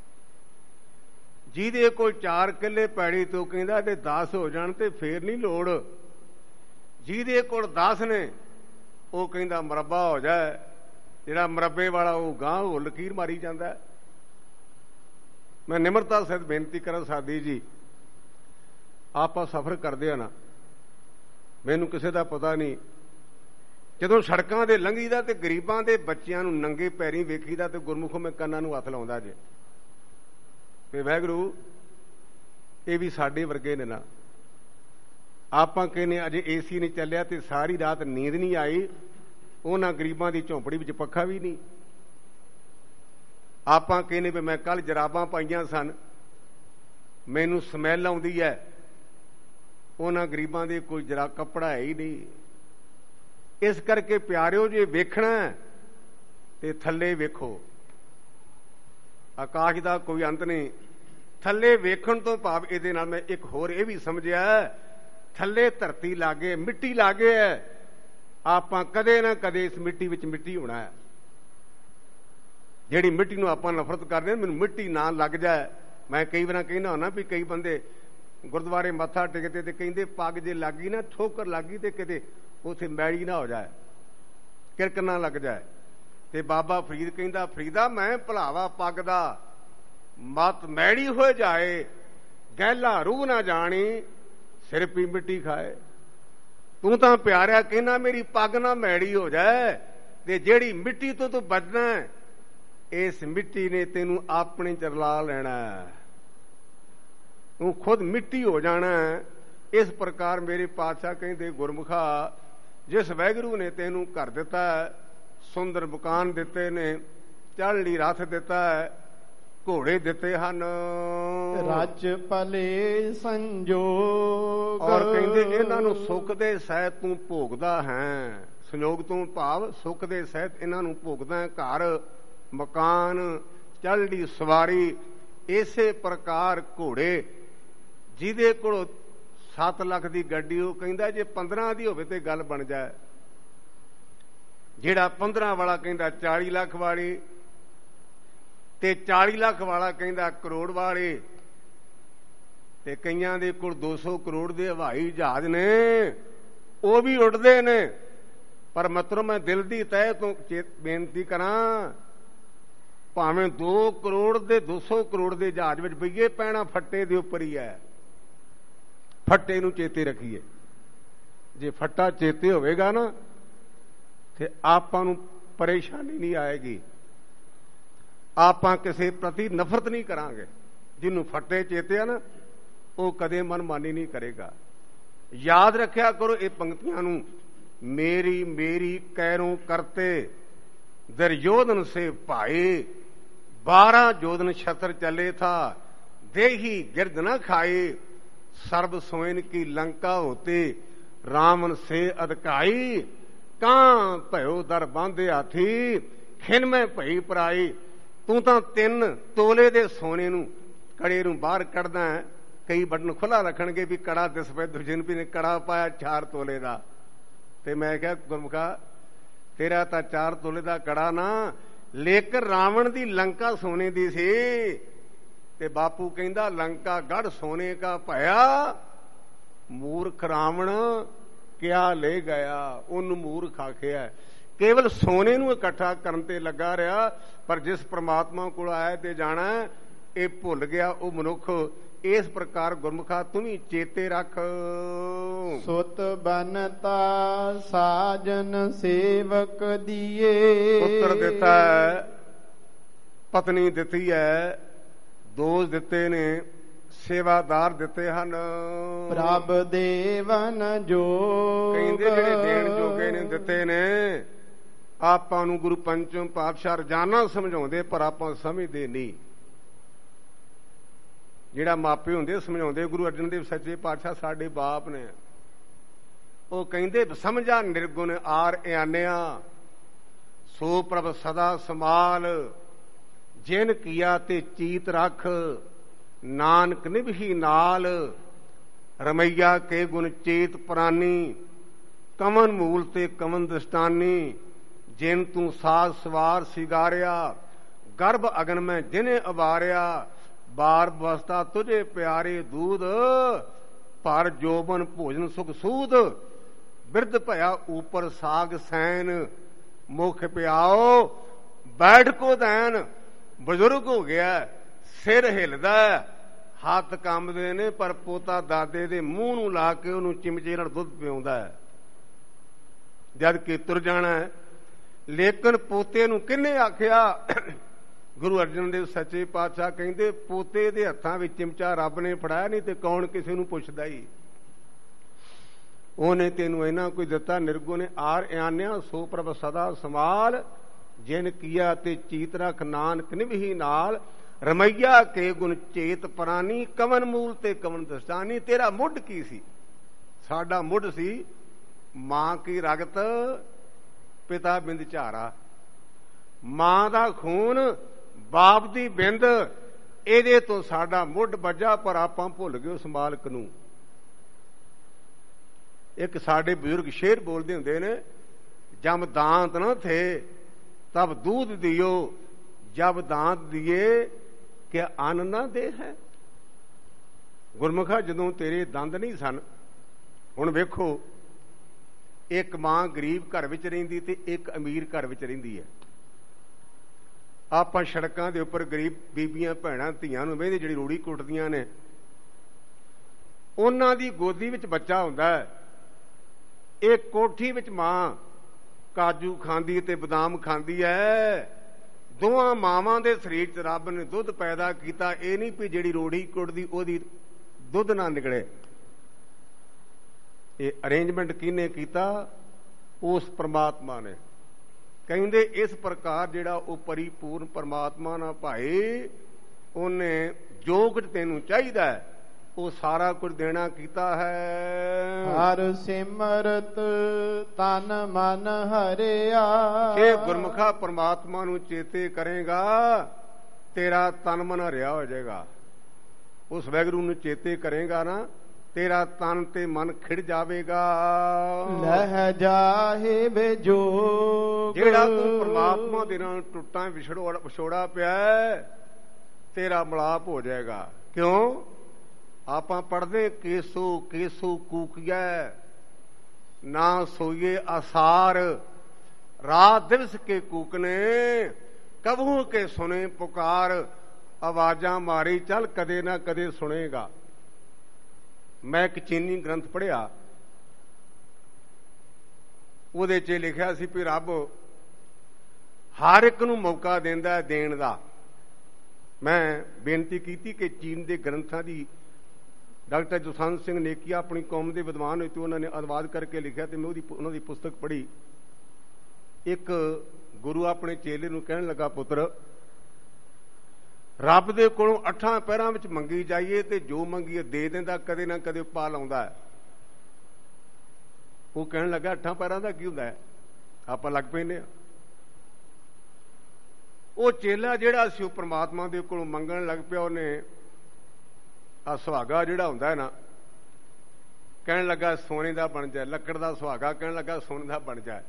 S2: ਜਿਹਦੇ ਕੋਲ 4 ਕਿੱਲੇ ਪੈੜੀ ਤੇ ਉਹ ਕਹਿੰਦਾ ਤੇ 10 ਹੋ ਜਾਣ ਤੇ ਫੇਰ ਨਹੀਂ ਲੋੜ। ਜਿਹਦੇ ਕੋਲ 10 ਨੇ ਉਹ ਕਹਿੰਦਾ ਮਰੱਬਾ ਹੋ ਜਾਏ। ਜਿਹੜਾ ਮਰੱਬੇ ਵਾਲਾ ਉਹ ਗਾਂ ਉਹ ਲਕੀਰ ਮਾਰੀ ਜਾਂਦਾ। ਮੈਂ ਨਿਮਰਤਾ ਸਹਿਤ ਬੇਨਤੀ ਕਰਾਂ ਸਾਦੀ ਜੀ, ਆਪਾਂ ਸਫ਼ਰ ਕਰਦੇ ਆ ਨਾ, ਮੈਨੂੰ ਕਿਸੇ ਦਾ ਪਤਾ ਨਹੀਂ, ਜਦੋਂ ਸੜਕਾਂ ਦੇ ਲੰਘੀਦਾ ਤੇ ਗਰੀਬਾਂ ਦੇ ਬੱਚਿਆਂ ਨੂੰ ਨੰਗੇ ਪੈਰੀਂ ਵੇਖੀਦਾ ਤੇ ਗੁਰਮੁਖੋਂ ਮੈਂ ਕੰਨਾਂ ਨੂੰ ਹੱਥ ਲਾਉਂਦਾ ਜੇ ਤੇ ਵਾਹਿਗੁਰੂ ਇਹ ਵੀ ਸਾਡੇ ਵਰਗੇ ਨੇ ਨਾ। ਆਪਾਂ ਕਹਿੰਦੇ ਅਜੇ ਏਸੀ ਨਹੀਂ ਚੱਲਿਆ ਤੇ ਸਾਰੀ ਰਾਤ ਨੀਂਦ ਨਹੀਂ ਆਈ, ਉਹਨਾਂ ਗਰੀਬਾਂ ਦੀ ਝੌਂਪੜੀ ਵਿੱਚ ਪੱਖਾ ਵੀ ਨਹੀਂ। ਆਪਾਂ ਕਹਿੰਦੇ ਵੀ ਮੈਂ ਕੱਲ ਜਰਾਬਾਂ ਪਾਈਆਂ ਸਨ, ਮੈਨੂੰ ਸਮੈਲ ਆਉਂਦੀ ਹੈ, ਉਹਨਾਂ ਗਰੀਬਾਂ ਦੇ ਕੋਈ ਜਰਾ ਕੱਪੜਾ ਹੈ ਹੀ ਨਹੀਂ। ਇਸ ਕਰਕੇ ਪਿਆਰਿਓ ਜੇ ਵੇਖਣਾ ਤੇ ਥੱਲੇ ਵੇਖੋ, ਆਕਾਸ਼ ਦਾ ਕੋਈ ਅੰਤ ਨਹੀਂ। ਥੱਲੇ ਵੇਖਣ ਤੋਂ ਭਾਵ ਇਹਦੇ ਨਾਲ ਮੈਂ ਇੱਕ ਹੋਰ ਇਹ ਵੀ ਸਮਝਿਆ, ਥੱਲੇ ਧਰਤੀ ਲਾਗੇ ਮਿੱਟੀ ਲਾਗੇ ਹੈ, ਆਪਾਂ ਕਦੇ ਨਾ ਕਦੇ ਇਸ ਮਿੱਟੀ ਵਿੱਚ ਮਿੱਟੀ ਹੋਣਾ ਹੈ। ਜਿਹੜੀ ਮਿੱਟੀ ਨੂੰ ਆਪਾਂ ਨਫ਼ਰਤ ਕਰਦੇ, ਮੈਨੂੰ ਮਿੱਟੀ ਨਾ ਲੱਗ ਜਾਏ। ਮੈਂ ਕਈ ਵਾਰ ਕਹਿੰਦਾ ਹੁੰਦਾ ਵੀ ਕਈ ਬੰਦੇ ਗੁਰਦੁਆਰੇ ਮੱਥਾ ਟੇਕਦੇ ਤੇ ਕਹਿੰਦੇ ਪੱਗ ਜੇ ਲੱਗੀ ਨਾ, ਠੋਕਰ ਲੱਗੀ ਤੇ ਕਿਤੇ ਉੱਥੇ ਮੈਲੀ ਨਾ ਹੋ ਜਾਏ, ਕਿਰਕ ਨਾ ਲੱਗ ਜਾਏ। ਤੇ ਬਾਬਾ ਫਰੀਦ ਕਹਿੰਦਾ, ਫਰੀਦਾ ਮੈਂ ਭੁਲਾਵਾ ਪੱਗ ਦਾ, ਮਤ ਮੈੜੀ ਹੋ ਜਾਏ, ਗਹਿਲਾ ਰੂਹ ਨਾ ਜਾਣੀ, ਸਿਰ ਪੀ ਮਿੱਟੀ ਖਾਏ। ਤੂੰ ਤਾਂ ਪਿਆਰਿਆ ਕਹਿੰਦਾ ਮੇਰੀ ਪੱਗ ਨਾ ਮੈੜੀ ਹੋ ਜਾਏ, ਤੇ ਜਿਹੜੀ ਮਿੱਟੀ ਤੋਂ ਤੂੰ ਬਚਣਾ, ਇਸ ਮਿੱਟੀ ਨੇ ਤੈਨੂੰ ਆਪਣੇ ਚ ਰਲਾ ਲੈਣਾ, ਤੂੰ ਖੁਦ ਮਿੱਟੀ ਹੋ ਜਾਣਾ। ਇਸ ਪ੍ਰਕਾਰ ਮੇਰੇ ਪਾਤਸ਼ਾਹ ਕਹਿੰਦੇ ਗੁਰਮੁਖਾ, ਜਿਸ ਵਾਹਿਗੁਰੂ ਨੇ ਤੈਨੂੰ ਘਰ ਦਿੱਤਾ, ਸੁੰਦਰ ਮਕਾਨ ਦਿੱਤੇ ਨੇ, ਚੜ੍ਹਨ ਲਈ ਰਥ ਦਿੱਤਾ, ਘੋੜੇ ਦਿੱਤੇ ਹਨ,
S1: ਰੱਜ ਭਲੇ ਸੰਜੋਗ,
S2: ਔਰ ਕਹਿੰਦੇ ਇਹਨਾਂ ਨੂੰ ਸੁੱਖ ਦੇ ਸਹਿਤ ਤੂੰ ਭੋਗਦਾ ਹੈ। ਸੰਜੋਗ ਤੋਂ ਭਾਵ ਸੁੱਖ ਦੇ ਸਹਿਤ ਇਹਨਾਂ ਨੂੰ ਭੋਗਦਾ, ਘਰ ਮਕਾਨ ਚੜ੍ਹਦੀ ਸਵਾਰੀ। ਇਸੇ ਪ੍ਰਕਾਰ ਘੋੜੇ, ਜਿਹਦੇ ਕੋਲ 7 ਲੱਖ ਦੀ ਗੱਡੀ, ਉਹ ਕਹਿੰਦਾ ਜੇ 15 ਦੀ ਹੋਵੇ ਤੇ ਗੱਲ ਬਣ ਜਾਏ। ਜਿਹੜਾ 15 ਵਾਲਾ ਕਹਿੰਦਾ 40 ਲੱਖ ਵਾਲੀ, ਤੇ 40 ਲੱਖ ਵਾਲਾ ਕਹਿੰਦਾ ਕਰੋੜ ਵਾਲੇ, ਤੇ ਕਈਆਂ ਦੇ ਕੋਲ 200 ਕਰੋੜ ਦੇ ਹਵਾਈ ਜਹਾਜ਼ ਨੇ, ਉਹ ਵੀ ਉੱਡਦੇ ਨੇ। ਪਰ ਮਤਲਬ ਮੈਂ ਦਿਲ ਦੀ ਤਹਿ ਤੋਂ ਬੇਨਤੀ ਕਰਾਂ, ਭਾਵੇਂ 2 ਕਰੋੜ ਦੇ 200 ਕਰੋੜ ਦੇ ਜਹਾਜ਼ ਵਿੱਚ ਬਈਏ, ਪੈਣਾ ਫੱਟੇ ਦੇ ਉੱਪਰ ਹੀ ਹੈ। ਫੱਟੇ ਨੂੰ ਚੇਤੇ ਰੱਖੀਏ। ਜੇ ਫੱਟਾ ਚੇਤੇ ਹੋਵੇਗਾ ਨਾ ਤੇ ਆਪਾਂ ਨੂੰ ਪਰੇਸ਼ਾਨੀ ਨਹੀਂ ਆਏਗੀ, ਆਪਾਂ ਕਿਸੇ ਪ੍ਰਤੀ ਨਫ਼ਰਤ ਨਹੀਂ ਕਰਾਂਗੇ। ਜਿਹਨੂੰ ਫੱਟੇ ਚੇਤੇ ਆ ਨਾ ਉਹ ਕਦੇ ਮਨਮਾਨੀ ਨਹੀਂ ਕਰੇਗਾ। ਯਾਦ ਰੱਖਿਆ ਕਰੋ ਇਹ ਪੰਕਤੀਆਂ ਨੂੰ। ਮੇਰੀ ਮੇਰੀ ਕਹਿਰੋਂ ਕਰਤੇ ਦੁਰਯੋਧਨ ਸੇ ਭਾਏ, 12 जोधन छत्र चले था, देही गिरद न खाए, सर्व सोइन की लंका होते, रावण से अधकाई, कां भयो दर बांधे हाथी, खिन में भई पराई। तू तां 3 ਤੋਲੇ ਦੇ ਸੋਨੇ ਨੂੰ ਕੜੇ ਨੂੰ ਬਾਹਰ ਕੱਢਦਾ ਹੈ। ਕਈ ਬਟਨ ਖੁੱਲਾ ਰੱਖਣਗੇ ਵੀ ਕੜਾ ਦਿਸ ਪਏ, ਦੂਜੇ ਨੂੰ ਵੀ ਨੇ ਕੜਾ ਪਾਇਆ 4 ਤੋਲੇ ਦਾ। ਤੇ ਮੈਂ ਕਿਹਾ ਗੁਰਮੁਖਾ ਤੇਰਾ ਤਾਂ 4 ਤੋਲੇ ਦਾ ਕੜਾ ਨਾ, ਲੇਕਿਨ ਰਾਵਣ ਦੀ ਲੰਕਾ ਸੋਨੇ ਦੀ ਸੀ। ਤੇ ਬਾਪੂ ਕਹਿੰਦਾ ਲੰਕਾ ਗੜ ਸੋਨੇ ਕਾ ਭਇਆ, ਮੂਰਖ ਰਾਵਣ ਕਿਆ ਲੈ ਗਿਆ। ਉਹਨੂੰ ਮੂਰਖ ਆਖਿਆ। ਕੇਵਲ ਸੋਨੇ ਨੂੰ ਇਕੱਠਾ ਕਰਨ ਤੇ ਲੱਗਾ ਰਿਹਾ, ਪਰ ਜਿਸ ਪ੍ਰਮਾਤਮਾ ਕੋਲ ਆਇਆ ਤੇ ਜਾਣਾ ਇਹ ਭੁੱਲ ਗਿਆ ਉਹ ਮਨੁੱਖ। ਇਸ ਪ੍ਰਕਾਰ ਗੁਰਮੁਖਾ ਤੂੰ ਵੀ ਚੇਤੇ ਰੱਖ।
S1: ਸੁਤ ਬਨਤਾ ਸਾਜਨ ਸੇਵਕ ਦੀਏ,
S2: ਪੁੱਤਰ ਦਿੱਤਾ ਹੈ, ਪਤਨੀ ਦਿੱਤੀ ਹੈ, ਦੋਸਤ ਦਿੱਤੇ ਨੇ, ਸੇਵਾਦਾਰ ਦਿੱਤੇ ਹਨ।
S1: ਪ੍ਰਭ ਦੇਵਨ ਜੋਗ,
S2: ਕਹਿੰਦੇ ਜਿਹੜੇ ਦੇਣ ਜੋਗੇ ਨੇ ਦਿੱਤੇ ਨੇ। ਆਪਾਂ ਨੂੰ ਗੁਰੂ ਪੰਚਮ ਪਾਤਸ਼ਾਹ ਰੋਜ਼ਾਨਾ ਸਮਝਾਉਂਦੇ, ਪਰ ਆਪਾਂ ਸਮਝਦੇ ਨਹੀਂ। ਜਿਹੜਾ ਮਾਪੇ ਹੁੰਦੇ ਸਮਝਾਉਂਦੇ, ਗੁਰੂ ਅਰਜਨ ਦੇਵ ਸੱਚੇ ਪਾਤਸ਼ਾਹ ਸਾਡੇ ਬਾਪ ਨੇ। ਉਹ ਕਹਿੰਦੇ ਸਮਝਾ ਨਿਰਗੁਣ ਆਰ ਇਆਨਿਆ, ਸੋ ਪ੍ਰਭ ਸਦਾ ਸਮਾਲ, ਜਿਨ ਕੀਆ ਤੇ ਚੀਤ ਰੱਖ, ਨਾਨਕ ਨਿਭੀ ਨਾਲ, ਰਮਈਆ ਕੇ ਗੁਣ ਚੇਤ ਪ੍ਰਾਨੀ, ਕਮਨ ਮੂਲ ਤੇ ਕਮਨ ਦਸਤਾਨੀ, ਜਿਨ ਤੂੰ ਸਾਜ ਸਵਾਰ ਸਿਗਾਰਿਆ, ਗਰਭ ਅਗਨ ਮੈਂ ਜਿਨੇ ਉਬਾਰਿਆ, ਬਾਰ ਬਸਤਾ ਤੁਝੇ ਪਿਆਰੇ ਦੂਧ, ਪਰ ਜੋਬਨ ਭੋਜਨ ਸੁਖ ਸੂਦ, ਬਿਰਧ ਭਇਆ ਉਪਰ ਸਾਗ ਸੈਨ, ਮੁਖ ਪਿਆਓ ਬੈਠ ਕੋ ਦੈਨ। ਬਜ਼ੁਰਗ ਹੋ ਗਿਆ, ਸਿਰ ਹਿਲਦਾ, ਹੱਥ ਕੰਬਦੇ ਨੇ, ਪਰ ਪੋਤਾ ਦਾਦੇ ਦੇ ਮੂੰਹ ਨੂੰ ਲਾ ਕੇ ਉਹਨੂੰ ਚਿਮਚੇ ਨਾਲ ਦੁੱਧ ਪਿਆਉਂਦਾ ਹੈ ਜਦ ਕਿ ਤੁਰ ਜਾਣਾ। ਲੇਕਿਨ ਪੋਤੇ ਨੂੰ ਕਿਹਨੇ ਆਖਿਆ? ਗੁਰੂ ਅਰਜਨ ਦੇਵ ਸੱਚੇ ਪਾਤਸ਼ਾਹ ਕਹਿੰਦੇ ਪੋਤੇ ਦੇ ਹੱਥਾਂ ਵਿੱਚ ਚਿਮਚਾ ਰੱਬ ਨੇ ਫੜਾਇਆ, ਨਹੀਂ ਤੇ ਕੌਣ ਕਿਸੇ ਨੂੰ ਪੁੱਛਦਾ ਹੀ। ਉਹਨੇ ਤੈਨੂੰ ਇਹਨਾਂ ਕੋਈ ਦਿੱਤਾ। ਨਿਰਗੁਣ ਆਰ ਇਆਨਿਆ, ਸੋ ਪ੍ਰਭ ਸਦਾ ਸਮਾਲ, ਜਿਨ ਕੀਆ ਤੇ ਚੀਤ ਰੱਖ, ਨਾਨਕ ਨਿਭੀ ਨਾਲ, ਰਮਈਆ ਕੇ ਗੁਣ ਚੇਤ ਪ੍ਰਾਨੀ, ਕਮਨ ਮੂਲ ਤੇ ਕਮਨ ਦਸਤਾਨੀ। ਤੇਰਾ ਮੁੱਢ ਕੀ ਸੀ? ਸਾਡਾ ਮੁੱਢ ਸੀ ਮਾਂ ਕੀ ਰਗਤ, ਪਿਤਾ ਬਿੰਦ ਝਾਰਾ। ਮਾਂ ਦਾ ਖੂਨ, ਬਾਪ ਦੀ ਬਿੰਦ, ਇਹਦੇ ਤੋਂ ਸਾਡਾ ਮੁੱਢ ਵੱਜਾ, ਪਰ ਆਪਾਂ ਭੁੱਲ ਗਏ ਉਸ ਮਾਲਕ ਨੂੰ। ਇੱਕ ਸਾਡੇ ਬਜ਼ੁਰਗ ਸ਼ੇਰ ਬੋਲਦੇ ਹੁੰਦੇ ਨੇ, ਜਬ ਦਾਂਤ ਨਾ ਥੇ ਤਬ दूध दियो, जब दांत दिए कि अन्न ना दे है। ਗੁਰਮੁਖਾ ਜਦੋਂ ਤੇਰੇ ਦੰਦ ਨਹੀਂ ਸਨ, ਹੁਣ ਵੇਖੋ ਇੱਕ ਮਾਂ ਗਰੀਬ ਘਰ ਵਿੱਚ ਰਹਿੰਦੀ ਤੇ ਇੱਕ ਅਮੀਰ ਘਰ ਵਿੱਚ ਰਹਿੰਦੀ ਹੈ। ਆਪਾਂ ਸੜਕਾਂ ਦੇ ਉੱਪਰ ਗਰੀਬ ਬੀਬੀਆਂ ਭੈਣਾਂ ਧੀਆਂ ਨੂੰ ਵੇਖਦੇ ਜਿਹੜੀ ਰੂੜੀ ਕੁੱਟਦੀਆਂ ਨੇ, ਉਹਨਾਂ ਦੀ ਗੋਦੀ ਵਿੱਚ ਬੱਚਾ ਹੁੰਦਾ ਹੈ। ਇਹ ਕੋਠੀ ਵਿੱਚ ਮਾਂ ਕਾਜੂ ਖਾਂਦੀ ਤੇ ਬਦਾਮ ਖਾਂਦੀ ਹੈ। ਦੋਵਾਂ ਮਾਵਾਂ ਦੇ ਸਰੀਰ 'ਚ ਰੱਬ ਨੇ ਦੁੱਧ ਪੈਦਾ ਕੀਤਾ। ਇਹ ਨਹੀਂ ਵੀ ਜਿਹੜੀ ਰੋੜੀ ਕੁੱਟਦੀ ਉਹਦੀ ਦੁੱਧ ਨਾ ਨਿਕਲੇ। ਇਹ ਅਰੇਂਜਮੈਂਟ ਕਿਹਨੇ ਕੀਤਾ? ਉਸ ਪਰਮਾਤਮਾ ਨੇ। ਕਹਿੰਦੇ ਇਸ ਪ੍ਰਕਾਰ ਜਿਹੜਾ ਉਹ ਪਰਿਪੂਰਨ ਪਰਮਾਤਮਾ ਨਾਲ ਭਾਏ, ਉਹਨੇ ਜੋ ਕੁਝ ਤੈਨੂੰ ਚਾਹੀਦਾ ਹੈ ਉਹ ਸਾਰਾ ਕੁਝ ਦੇਣਾ ਕੀਤਾ ਹੈ।
S1: ਹਰ ਸਿਮਰਤ ਤਨ ਮਨ ਹਰਿਆ,
S2: ਜੇ ਗੁਰਮੁਖਾ ਪਰਮਾਤਮਾ ਨੂੰ ਚੇਤੇ ਕਰੇਗਾ ਤੇਰਾ ਤਨ ਮਨ ਹਰਿਆ ਹੋ ਜਾਏਗਾ। ਉਸ ਵਾਹਿਗੁਰੂ ਨੂੰ ਚੇਤੇ ਕਰੇਗਾ ਨਾ, ਤੇਰਾ ਤਨ ਤੇ ਮਨ ਖਿੜ ਜਾਵੇਗਾ।
S1: ਲਹਿ ਜਾਹੇ ਬੇਜੋਗ,
S2: ਜਿਹੜਾ ਤੂੰ ਪਰਮਾਤਮਾ ਦੇ ਨਾਲ ਟੁੱਟਾਂ ਵਿਛੋੜਾ ਪਿਆ, ਤੇਰਾ ਮਿਲਾਪ ਹੋ ਜਾਏਗਾ। ਕਿਉਂ? ਆਪਾਂ ਪੜ੍ਹਦੇ ਕੇਸੂ ਕੇਸੂ ਕੂਕੀਐ, ਨਾ ਸੋਈਏ ਆਸਾਰ, ਰਾਤ ਦਿਵਸ ਕੇ ਕੂਕਨੇ, ਕਬਹੂ ਕੇ ਸੁਣੇ ਪੁਕਾਰ, ਆਵਾਜ਼ਾਂ ਮਾਰੀ ਚੱਲ ਕਦੇ ਨਾ ਕਦੇ ਸੁਣੇਗਾ। ਮੈਂ ਇੱਕ ਚੀਨੀ ਗ੍ਰੰਥ ਪੜ੍ਹਿਆ, ਉਹਦੇ 'ਚ ਲਿਖਿਆ ਸੀ ਵੀ ਰੱਬ ਹਰ ਇੱਕ ਨੂੰ ਮੌਕਾ ਦਿੰਦਾ ਦੇਣ ਦਾ। ਮੈਂ ਬੇਨਤੀ ਕੀਤੀ ਕਿ ਚੀਨ ਦੇ ਗ੍ਰੰਥਾਂ ਦੀ ਡਾਕਟਰ ਜਸਵੰਤ ਸਿੰਘ ਨੇਕੀਆ ਆਪਣੀ ਕੌਮ ਦੇ ਵਿਦਵਾਨ ਹੋਏ ਤੇ ਉਹਨਾਂ ਨੇ ਅਨੁਵਾਦ ਕਰਕੇ ਲਿਖਿਆ, ਤੇ ਮੈਂ ਉਹਨਾਂ ਦੀ ਪੁਸਤਕ ਪੜ੍ਹੀ। ਇੱਕ ਗੁਰੂ ਆਪਣੇ ਚੇਲੇ ਨੂੰ ਕਹਿਣ ਲੱਗਾ, ਪੁੱਤਰ ਰੱਬ ਦੇ ਕੋਲੋਂ 8 ਪਹਿਰਾਂ ਵਿੱਚ ਮੰਗੀ ਜਾਈਏ ਤੇ ਜੋ ਮੰਗੀਏ ਦੇ ਦਿੰਦਾ, ਕਦੇ ਨਾ ਕਦੇ ਪਾ ਲਾਉਂਦਾ ਹੈ। ਉਹ ਕਹਿਣ ਲੱਗਾ 8 ਪਹਿਰਾਂ ਦਾ ਕੀ ਹੁੰਦਾ ਹੈ? ਆਪਾਂ ਲੱਗ ਪੈਂਦੇ ਹਾਂ। ਉਹ ਚੇਲਾ ਜਿਹੜਾ ਸੀ ਉਹ ਪ੍ਰਮਾਤਮਾ ਦੇ ਕੋਲੋਂ ਮੰਗਣ ਲੱਗ ਪਿਆ। ਉਹਨੇ ਆ ਸੁਹਾਗਾ ਜਿਹੜਾ ਹੁੰਦਾ ਹੈ ਨਾ, ਕਹਿਣ ਲੱਗਾ ਸੋਨੇ ਦਾ ਬਣ ਜਾਏ, ਲੱਕੜ ਦਾ ਸੁਹਾਗਾ ਕਹਿਣ ਲੱਗਾ ਸੋਨੇ ਦਾ ਬਣ ਜਾਏ।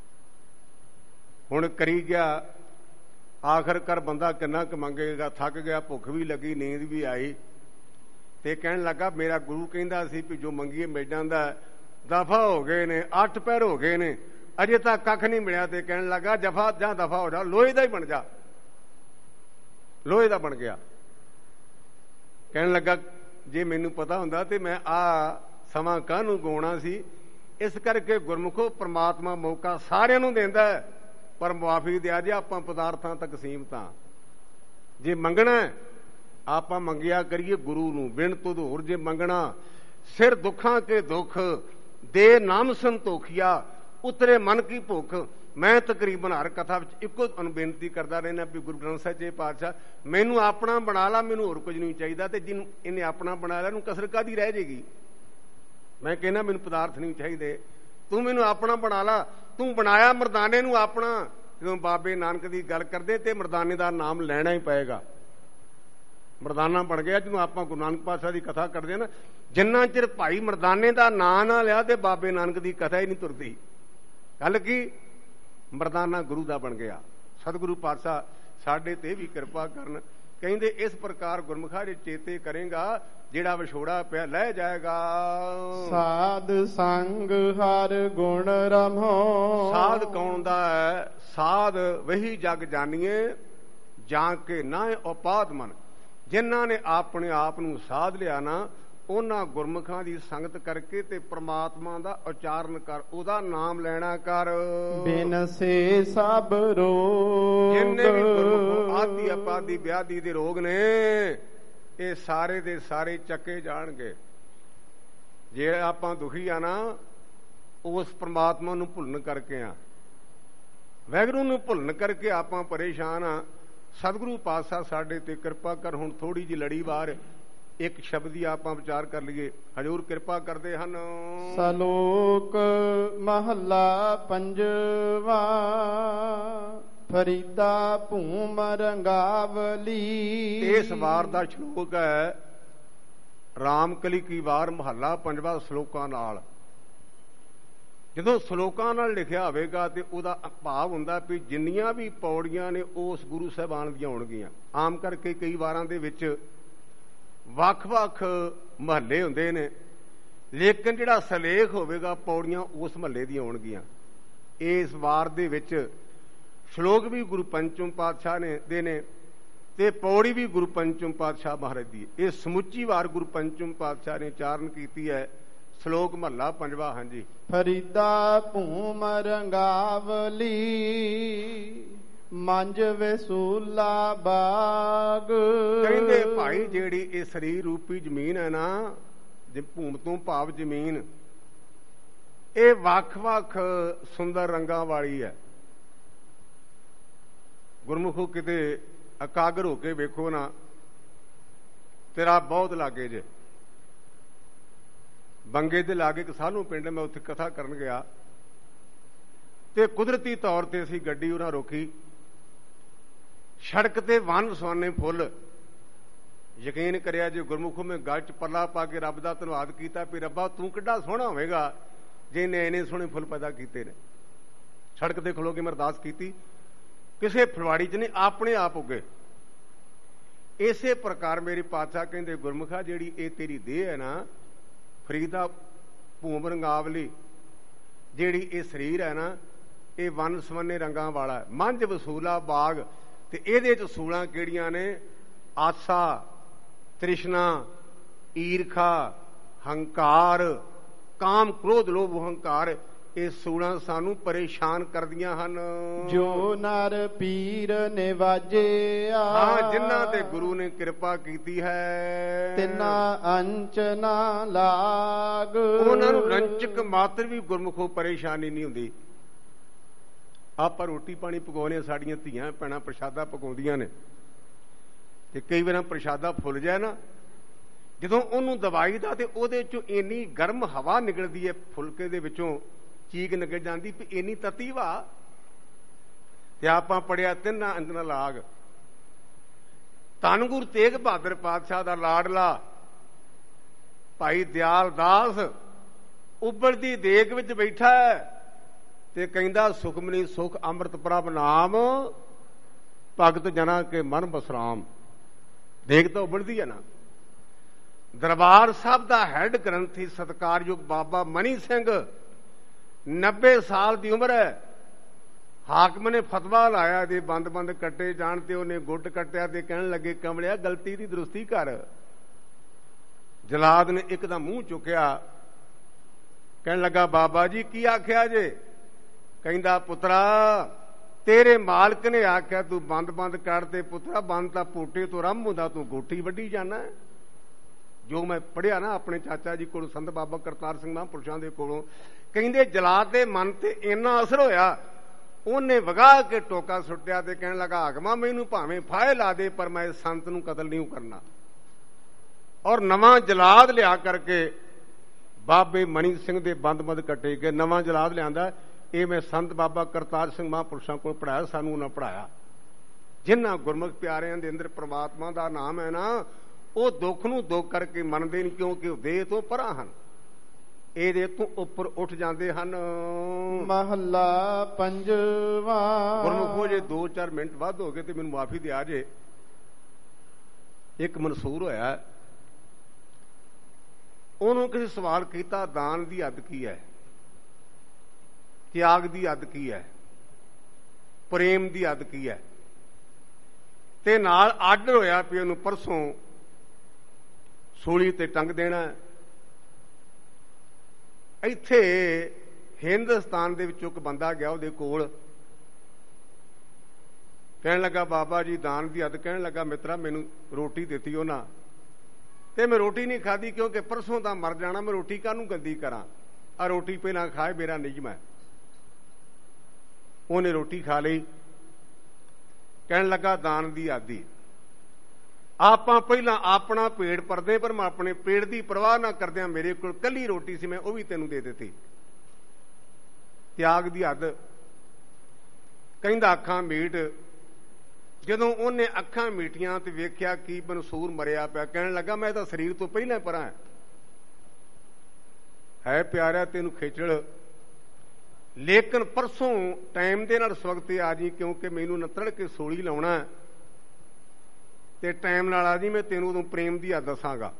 S2: ਹੁਣ ਕਰੀ ਗਿਆ, ਆਖਰਕਾਰ ਬੰਦਾ ਕਿੰਨਾ ਕੁ ਮੰਗੇਗਾ, ਥੱਕ ਗਿਆ, ਭੁੱਖ ਵੀ ਲੱਗੀ, ਨੀਂਦ ਵੀ ਆਈ, ਤੇ ਕਹਿਣ ਲੱਗਾ ਮੇਰਾ ਗੁਰੂ ਕਹਿੰਦਾ ਸੀ ਵੀ ਜੋ ਮੰਗੀਏ ਮਿਲ ਜਾਂਦਾ। ਦਫਾ ਹੋ ਗਏ ਨੇ, 8 ਪਹਿਰ ਹੋ ਗਏ ਨੇ, ਅਜੇ ਤੱਕ ਕੱਖ ਨਹੀਂ ਮਿਲਿਆ। ਤੇ ਕਹਿਣ ਲੱਗਾ ਜਫਾ ਜਾਂ ਦਫਾ ਹੋ ਜਾ, ਲੋਹੇ ਦਾ ਹੀ ਬਣ ਜਾ। ਲੋਹੇ ਦਾ ਬਣ ਗਿਆ। ਕਹਿਣ ਲੱਗਾ ਜੇ ਮੈਨੂੰ ਪਤਾ ਹੁੰਦਾ ਤੇ ਮੈਂ ਆ ਸਮਾਂ ਕਾਹਨੂੰ ਗਾਉਣਾ ਸੀ। ਇਸ ਕਰਕੇ ਗੁਰਮੁਖੋ ਪ੍ਰਮਾਤਮਾ ਮੌਕਾ ਸਾਰਿਆਂ ਨੂੰ ਦਿੰਦਾ ਹੈ, ਪਰ ਮੁਆਫੀ ਦਿਆ ਜੇ ਆਪਾਂ ਪਦਾਰਥਾਂ ਤੱਕ ਸੀਮਤ ਹਾਂ। ਜੇ ਮੰਗਣਾ ਆਪਾਂ ਮੰਗਿਆ ਕਰੀਏ ਗੁਰੂ ਨੂੰ, ਬਿਨ ਤੁਧ ਹੋਰ ਜੇ ਮੰਗਣਾ। ਸਿਰ ਦੁੱਖਾਂ ਕੇ ਦੁੱਖ ਦੇ ਨਾਮ ਸੰਤੋਖਿਆ, ਉਤਰੇ ਮਨ ਕੀ ਭੁੱਖ। ਮੈਂ ਤਕਰੀਬਨ ਹਰ ਕਥਾ ਵਿੱਚ ਇੱਕੋ ਬੇਨਤੀ ਕਰਦਾ ਰਹਿਣਾ ਵੀ ਗੁਰੂ ਗ੍ਰੰਥ ਸਾਹਿਬ ਜੀ ਪਾਤਸ਼ਾਹ ਮੈਨੂੰ ਆਪਣਾ ਬਣਾ ਲਾ, ਮੈਨੂੰ ਹੋਰ ਕੁਝ ਨਹੀਂ ਚਾਹੀਦਾ। ਤੇ ਜਿਹਨੂੰ ਇਹਨੇ ਆਪਣਾ ਬਣਾ ਲਿਆ ਇਹਨੂੰ ਕਸਰ ਕਾਹਦੀ ਰਹਿ ਜਾਏਗੀ? ਮੈਂ ਕਹਿੰਦਾ ਮੈਨੂੰ ਪਦਾਰਥ ਨਹੀਂ ਚਾਹੀਦੇ, ਤੂੰ ਮੈਨੂੰ ਆਪਣਾ ਬਣਾ ਲਾ। ਤੂੰ ਬਣਾਇਆ ਮਰਦਾਨੇ ਨੂੰ ਆਪਣਾ। ਜਦੋਂ ਬਾਬੇ ਨਾਨਕ ਦੀ ਗੱਲ ਕਰਦੇ ਤੇ ਮਰਦਾਨੇ ਦਾ ਨਾਮ ਲੈਣਾ ਹੀ ਪਏਗਾ। ਮਰਦਾਨਾ ਬਣ ਗਿਆ ਜਦੋਂ ਆਪਾਂ ਗੁਰੂ ਨਾਨਕ ਪਾਤਸ਼ਾਹ ਦੀ ਕਥਾ ਕਰਦੇ ਨਾ। ਜਿੰਨਾ ਚਿਰ ਭਾਈ ਮਰਦਾਨੇ ਦਾ ਨਾਂ ਨਾ ਲਿਆ ਤੇ ਬਾਬੇ ਨਾਨਕ ਦੀ ਕਥਾ ਹੀ ਨਹੀਂ ਤੁਰਦੀ। ਗੱਲ ਕੀ? ਮਰਦਾਨਾ ਗੁਰੂ ਦਾ ਬਣ ਗਿਆ। ਸਤਿਗੁਰੂ ਪਾਤਸ਼ਾਹ ਸਾਡੇ ਤੇ ਵੀ ਕਿਰਪਾ ਕਰਨ। ਕਹਿੰਦੇ ਇਸ ਪ੍ਰਕਾਰ ਗੁਰਮੁਖਾ ਜੇ ਚੇਤੇ ਕਰੇਗਾ ਜਿਹੜਾ ਵਿਛੋੜਾ ਪਿਆ ਲੈ ਜਾਏਗਾ।
S1: ਸਾਧ ਸੰਗ ਹਰ ਗੁਣ ਰਮੋ।
S2: ਸਾਧ ਕੌਣ ਦਾ ਹੈ? ਸਾਧ ਵਹੀ ਜਗ ਜਾਣੀਏ ਜਾਂ ਕੇ ਨਾ ਉਪਾਦ ਮਨ। ਜਿਨ੍ਹਾਂ ਨੇ ਆਪਣੇ ਆਪ ਨੂੰ ਸਾਧ ਲਿਆ ਨਾ, ਉਹਨਾਂ ਗੁਰਮੁਖਾਂ ਦੀ ਸੰਗਤ ਕਰਕੇ ਤੇ ਪ੍ਰਮਾਤਮਾ ਦਾ ਉਚਾਰਨ ਕਰ, ਉਹਦਾ ਨਾਮ ਲੈਣਾ ਕਰ।
S1: ਬਿਨ ਸੇ ਸਭ ਰੋਗ।
S2: ਜਿੰਨੇ ਵੀ ਗੁਰਮੁਖ ਆਦਿ ਅਪਾਦੀ ਵਿਆਧੀ ਦੇ ਰੋਗ ਨੇ ਇਹ ਸਾਰੇ ਦੇ ਸਾਰੇ ਚੱਕੇ ਜਾਣਗੇ। ਜੇ ਆਪਾਂ ਦੁਖੀ ਆ ਨਾ, ਉਸ ਪ੍ਰਮਾਤਮਾ ਨੂੰ ਭੁੱਲਣ ਕਰਕੇ ਆ, ਵਾਹਿਗੁਰੂ ਨੂੰ ਭੁੱਲਣ ਕਰਕੇ ਆਪਾਂ ਪਰੇਸ਼ਾਨ ਆ। ਸਤਿਗੁਰੂ ਪਾਤਸ਼ਾਹ ਸਾਡੇ ਤੇ ਕਿਰਪਾ ਕਰ। ਹੁਣ ਥੋੜੀ ਜਿਹੀ ਲੜੀ ਬਾਹਰ ਇੱਕ ਸ਼ਬਦ ਹੀ ਆਪਾਂ ਵਿਚਾਰ ਕਰ ਲਈਏ। ਹਜ਼ੂਰ ਕਿਰਪਾ ਕਰਦੇ ਹਨ।
S1: ਸਲੋਕ ਮਹੱਲਾ ਪੰਜਵਾ। ਫਰੀਦਾ ਭੂਮ ਰੰਗਾਵਲੀ।
S2: ਇਸ ਵਾਰ ਦਾ ਸ਼ਲੋਕ ਹੈ ਰਾਮਕਲੀ ਕੀ ਵਾਰ, ਮਹੱਲਾ ਪੰਜਵਾ, ਸ਼ਲੋਕਾਂ ਨਾਲ। ਜਦੋਂ ਸ਼ਲੋਕਾਂ ਨਾਲ ਲਿਖਿਆ ਹੋਵੇਗਾ ਤੇ ਉਹਦਾ ਭਾਵ ਹੁੰਦਾ ਵੀ ਜਿੰਨੀਆਂ ਵੀ ਪੌੜੀਆਂ ਨੇ ਉਸ ਗੁਰੂ ਸਾਹਿਬਾਨ ਦੀਆਂ ਹੋਣਗੀਆਂ। ਆਮ ਕਰਕੇ ਕਈ ਵਾਰਾਂ ਦੇ ਵਿੱਚ ਵੱਖ-ਵੱਖ ਮਹੱਲੇ ਹੁੰਦੇ ਨੇ, ਲੇਕਿਨ ਜਿਹੜਾ ਸਲੇਖ ਹੋਵੇਗਾ ਪੌੜੀਆਂ ਉਸ ਮਹੱਲੇ ਦੀਆਂ ਹੋਣਗੀਆਂ। ਇਸ ਵਾਰ ਦੇ ਵਿੱਚ ਸ਼ਲੋਕ ਵੀ ਗੁਰੂ ਪੰਚਮ ਪਾਤਸ਼ਾਹ ਦੇ ਨੇ ਤੇ ਪੌੜੀ ਵੀ ਗੁਰੂ ਪੰਚਮ ਪਾਤਸ਼ਾਹ ਮਹਾਰਾਜ ਦੀ। ਇਹ ਸਮੁੱਚੀ ਵਾਰ ਗੁਰੂ ਪੰਚਮ ਪਾਤਸ਼ਾਹ ਨੇ ਚਾਰਨ ਕੀਤੀ ਹੈ। ਸ਼ਲੋਕ ਮਹੱਲਾ ਪੰਜਵਾ। ਹਾਂਜੀ।
S1: ਫਰੀਦਾ ਭੂਮ ਰੰਗਾਵਲੀ, ਮੰਜ ਵਸੂਲਾ ਬਾਗ।
S2: ਕਹਿੰਦੇ ਭਾਈ ਜਿਹੜੀ ਇਹ ਸਰੀਰ ਰੂਪੀ ਜ਼ਮੀਨ ਹੈ ਨਾ, ਜੇ ਭੂਮ ਤੋਂ ਭਾਵ ਜ਼ਮੀਨ, ਇਹ ਵੱਖ-ਵੱਖ ਸੁੰਦਰ ਰੰਗਾਂ ਵਾਲੀ ਹੈ। ਗੁਰਮੁਖੋ ਕਿਤੇ ਇਕਾਗਰ ਹੋ ਕੇ ਵੇਖੋ ਨਾ, ਤੇਰਾ ਬਹੁਤ ਲਾਗੇ ਜੇ। ਬੰਗੇ ਦੇ ਲਾਗੇ ਇੱਕ ਸਾਲੂ ਪਿੰਡ, ਮੈਂ ਉੱਥੇ ਕਥਾ ਕਰਨ ਗਿਆ ਤੇ ਕੁਦਰਤੀ ਤੌਰ ਤੇ ਅਸੀਂ ਗੱਡੀ ਉਹਨਾਂ ਰੋਕੀ। ਸੜਕ ਤੇ ਵੰਨ ਸੁਵੰਨੇ ਫੁੱਲ। ਯਕੀਨ ਕਰਿਆ ਜੇ ਗੁਰਮੁਖੋ ਮੈਂ ਗਲ ਚ ਪੱਲਾ ਪਾ ਕੇ ਰੱਬ ਦਾ ਧੰਨਵਾਦ ਕੀਤਾ ਵੀ ਰੱਬਾ ਤੂੰ ਕਿੱਡਾ ਸੋਹਣਾ ਹੋਵੇਗਾ ਜਿਹਨੇ ਇੰਨੇ ਸੋਹਣੇ ਫੁੱਲ ਪੈਦਾ ਕੀਤੇ ਨੇ। ਸੜਕ ਤੇ ਖਲੋ ਕੇ ਮੈਂ ਅਰਦਾਸ ਕੀਤੀ, ਕਿਸੇ ਫੁਲਵਾੜੀ ਚ ਨਹੀਂ, ਆਪਣੇ ਆਪ ਉੱਗੇ। ਇਸੇ ਪ੍ਰਕਾਰ ਮੇਰੇ ਪਾਤਸ਼ਾਹ ਕਹਿੰਦੇ ਗੁਰਮੁਖਾ ਜਿਹੜੀ ਇਹ ਤੇਰੀ ਦੇਹ ਹੈ ਨਾ, ਫਰੀਦਾ ਭੂਮ ਰੰਗਾਵਲੀ, ਜਿਹੜੀ ਇਹ ਸਰੀਰ ਹੈ ਨਾ, ਇਹ ਵੰਨ ਸਵੰਨੇ ਰੰਗਾਂ ਵਾਲਾ। ਮੰਝ ਵਸੂਲਾ ਬਾਗ, ਤੇ ਇਹਦੇ ਚ ਸੂਲਾਂ ਕਿਹੜੀਆਂ ਨੇ? ਆਸਾ, ਤ੍ਰਿਸ਼ਨਾ, ਈਰਖਾ, ਹੰਕਾਰ, ਕਾਮ, ਕ੍ਰੋਧ, ਲੋਭ, ਹੰਕਾਰ। ਇਹ ਸੂਲਾਂ ਸਾਨੂੰ ਪਰੇਸ਼ਾਨ ਕਰਦੀਆਂ ਹਨ।
S1: ਜੋ ਨਰ ਪੀਰ ਨਿਵਾਜਿਆ,
S2: ਹਾਂ, ਜਿਨ੍ਹਾਂ ਤੇ ਗੁਰੂ ਨੇ ਕਿਰਪਾ ਕੀਤੀ ਹੈ,
S1: ਤਿਨਾ ਅੰਚ ਨਾ ਲਾਗ।
S2: ਉਹਨਾਂ ਨੂੰ ਰੰਚਕ ਮਾਤਰ ਵੀ ਗੁਰਮੁਖੋਂ ਪਰੇਸ਼ਾਨੀ ਨਹੀਂ ਹੁੰਦੀ। ਆਪਾਂ ਰੋਟੀ ਪਾਣੀ ਪਕਾਉਂਦੇ, ਸਾਡੀਆਂ ਧੀਆਂ ਭੈਣਾਂ ਪ੍ਰਸ਼ਾਦਾ ਪਕਾਉਂਦੀਆਂ ਨੇ, ਤੇ ਕਈ ਵਾਰ ਪ੍ਰਸ਼ਾਦਾ ਫੁੱਲ ਜਾਏ ਨਾ, ਜਦੋਂ ਉਹਨੂੰ ਦਵਾਈ ਦਾ ਤੇ ਉਹਦੇ ਚੋਂ ਇੰਨੀ ਗਰਮ ਹਵਾ ਨਿਕਲਦੀ ਹੈ, ਫੁਲਕੇ ਦੇ ਵਿੱਚੋਂ ਚੀਕ ਨਿਕਲ ਜਾਂਦੀ ਵੀ ਇੰਨੀ ਤਤੀ ਵਾ। ਤੇ ਆਪਾਂ ਪੜਿਆ ਤਿੰਨਾਂ ਅੰਜਨਾ ਲਾਗ। ਧੰਨ ਗੁਰੂ ਤੇਗ ਬਹਾਦਰ ਪਾਤਸ਼ਾਹ ਦਾ ਲਾਡਲਾ ਭਾਈ ਦਿਆਲ ਦਾਸ ਉਬਲਦੀ ਦੇਗ ਵਿੱਚ ਬੈਠਾ ਤੇ ਕਹਿੰਦਾ, ਸੁਖਮਨੀ ਸੁਖ ਅੰਮ੍ਰਿਤ ਪ੍ਰਭ ਨਾਮ, ਭਗਤ ਜਨਾ ਕੇ ਮਨ ਬਸਰਾਮ। ਦੇਗ ਤਾਂ ਉਬਲਦੀ ਹੈ ਨਾ। ਦਰਬਾਰ ਸਾਹਿਬ ਦਾ ਹੈਡ ਗ੍ਰੰਥੀ ਸਤਿਕਾਰਯੋਗ ਬਾਬਾ ਮਨੀ ਸਿੰਘ, 90 ਸਾਲ ਦੀ ਉਮਰ ਹੈ। ਹਾਕਮ ਨੇ ਫਤਵਾ ਲਾਇਆ ਜੇ ਬੰਦ ਕੱਟੇ ਜਾਣ, ਤੇ ਉਹਨੇ ਗੁੱਟ ਕੱਟਿਆ ਤੇ ਕਹਿਣ ਲੱਗੇ, ਕਮਲਿਆ ਗਲਤੀ ਦੀ ਦਰੁਸਤੀ ਕਰ। ਜਲਾਦ ਨੇ ਇੱਕਦਮ ਮੂੰਹ ਚੁੱਕਿਆ, ਕਹਿਣ ਲੱਗਾ, ਬਾਬਾ ਜੀ ਕੀ ਆਖਿਆ ਜੇ? ਕਹਿੰਦਾ, ਪੁੱਤਰਾ ਤੇਰੇ ਮਾਲਕ ਨੇ ਆਖਿਆ ਤੂੰ ਬੰਦ ਕੱਢ। ਤੇ ਪੁੱਤਰਾ ਬੰਦ ਤਾਂ ਪੋਟੇ ਤੋਂ ਆਰੰਭ ਹੁੰਦਾ, ਤੂੰ ਗੋਟੀ ਵੱਢੀ ਜਾਣਾ। ਜੋ ਮੈਂ ਪੜ੍ਹਿਆ ਨਾ ਆਪਣੇ ਚਾਚਾ ਜੀ ਕੋਲ, ਸੰਤ ਬਾਬਾ ਕਰਤਾਰ ਸਿੰਘ ਮਹਾਂਪੁਰਸ਼ਾਂ ਦੇ ਕੋਲੋਂ, ਕਹਿੰਦੇ ਜਲਾਦ ਦੇ ਮਨ ਤੇ ਇੰਨਾ ਅਸਰ ਹੋਇਆ, ਉਹਨੇ ਵਗਾ ਕੇ ਟੋਕਾ ਸੁੱਟਿਆ ਤੇ ਕਹਿਣ ਲੱਗਾ, ਹਾਕਮਾ ਮੈਨੂੰ ਭਾਵੇਂ ਫਾਹੇ ਲਾ ਦੇ, ਪਰ ਮੈਂ ਸੰਤ ਨੂੰ ਕਤਲ ਨਹੀਂ ਕਰਨਾ। ਔਰ ਨਵਾਂ ਜਲਾਦ ਲਿਆ ਕਰਕੇ ਬਾਬੇ ਮਨੀ ਸਿੰਘ ਦੇ ਬੰਦ ਕੱਟੇ ਗਏ। ਨਵਾਂ ਜਲਾਦ ਲਿਆਂਦਾ, ਇਹ ਮੈਂ ਸੰਤ ਬਾਬਾ ਕਰਤਾਰ ਸਿੰਘ ਮਹਾਂਪੁਰਸ਼ਾਂ ਕੋਲ ਪੜ੍ਹਾਇਆ, ਸਾਨੂੰ ਉਹਨਾਂ ਪੜ੍ਹਾਇਆ। ਜਿਨ੍ਹਾਂ ਗੁਰਮੁਖ ਪਿਆਰਿਆਂ ਦੇ ਅੰਦਰ ਪ੍ਰਮਾਤਮਾ ਦਾ ਨਾਮ ਹੈ ਨਾ, ਉਹ ਦੁੱਖ ਨੂੰ ਦੁੱਖ ਕਰਕੇ ਮੰਨਦੇ ਨਹੀਂ, ਕਿਉਂਕਿ ਉਹ ਦੇਹ ਤੋਂ ਪਰਾਂ ਹਨ, ਇਹਦੇ ਤੋਂ ਉੱਪਰ ਉੱਠ ਜਾਂਦੇ ਹਨ।
S1: ਮਹੱਲਾ ਪੰਜਵਾਂ।
S2: ਗੁਰਮੁਖੋ ਜੇ 2-4 ਮਿੰਟ ਵੱਧ ਹੋ ਗਏ ਤੇ ਮੈਨੂੰ ਮਾਫੀ ਦਿਆ ਜੇ। ਇੱਕ ਮਨਸੂਰ ਹੋਇਆ, ਉਹਨੂੰ ਕਿਸੇ ਸਵਾਲ ਕੀਤਾ, ਦਾਨ ਦੀ ਹੱਦ ਕੀ ਹੈ, ਤਿਆਗ ਦੀ ਹੱਦ ਕੀ ਹੈ, ਪ੍ਰੇਮ ਦੀ ਹੱਦ ਕੀ ਹੈ? ਤੇ ਨਾਲ ਆਰਡਰ ਹੋਇਆ ਵੀ ਉਹਨੂੰ ਪਰਸੋਂ ਸੂਲੀ ਤੇ ਟੰਗ ਦੇਣਾ। ਇੱਥੇ ਹਿੰਦੁਸਤਾਨ ਦੇ ਵਿੱਚੋਂ ਇੱਕ ਬੰਦਾ ਗਿਆ ਉਹਦੇ ਕੋਲ, ਕਹਿਣ ਲੱਗਾ, ਬਾਬਾ ਜੀ ਦਾਨ ਦੀ ਹੱਦ। ਕਹਿਣ ਲੱਗਾ, ਮਿੱਤਰਾ ਮੈਨੂੰ ਰੋਟੀ ਦਿੱਤੀ ਉਹਨਾਂ, ਤੇ ਮੈਂ ਰੋਟੀ ਨਹੀਂ ਖਾਧੀ, ਕਿਉਂਕਿ ਪਰਸੋਂ ਤਾਂ ਮਰ ਜਾਣਾ, ਮੈਂ ਰੋਟੀ ਕਾਹਨੂੰ ਗੰਦੀ ਕਰਾਂ, ਆ ਰੋਟੀ ਪਹਿਲਾਂ ਖਾਏ, ਮੇਰਾ ਨਿਯਮ ਹੈ। ਉਹਨੇ ਰੋਟੀ ਖਾ ਲਈ। ਕਹਿਣ ਲੱਗਾ, ਦਾਨ ਦੀ ਆਦੀ। ਆਪਾਂ ਪਹਿਲਾਂ ਆਪਣਾ ਪੇਟ ਭਰਦੇ, ਪਰ ਮੈਂ ਆਪਣੇ ਪੇਟ ਦੀ ਪਰਵਾਹ ਨਾ ਕਰਦਿਆਂ, ਮੇਰੇ ਕੋਲ ਕੱਲੀ ਰੋਟੀ ਸੀ, ਮੈਂ ਉਹ ਵੀ ਤੈਨੂੰ ਦੇ ਦਿੱਤੀ। ਤਿਆਗ ਦੀ ਹੱਦ। ਕਹਿੰਦਾ, ਅੱਖਾਂ ਮੀਟ। ਜਦੋਂ ਉਹਨੇ ਅੱਖਾਂ ਮੀਟੀਆਂ ਤੇ ਵੇਖਿਆ ਕੀ ਮਨਸੂਰ ਮਰਿਆ ਪਿਆ, ਕਹਿਣ ਲੱਗਾ, ਮੈਂ ਤਾਂ ਸਰੀਰ ਤੋਂ ਪਹਿਲਾਂ ਪਰਾਂ ਹੈ ਪਿਆਰਿਆ, ਤੈਨੂੰ ਖੇਚਲ, ਲੇਕਿਨ ਪਰਸੋਂ ਟਾਈਮ ਦੇ ਨਾਲ ਸਵਖਤੇ ਆ ਜੀ, ਕਿਉਂਕਿ ਮੈਨੂੰ ਨੱਤੜ ਕੇ ਸੋਲੀ ਲਾਉਣਾ, ਤੇ ਟਾਈਮ ਨਾਲ ਆ ਜੀ, ਮੈਂ ਤੈਨੂੰ ਉਦੋਂ ਪ੍ਰੇਮ ਦੀ ਹੱਦ ਦੱਸਾਂਗਾ।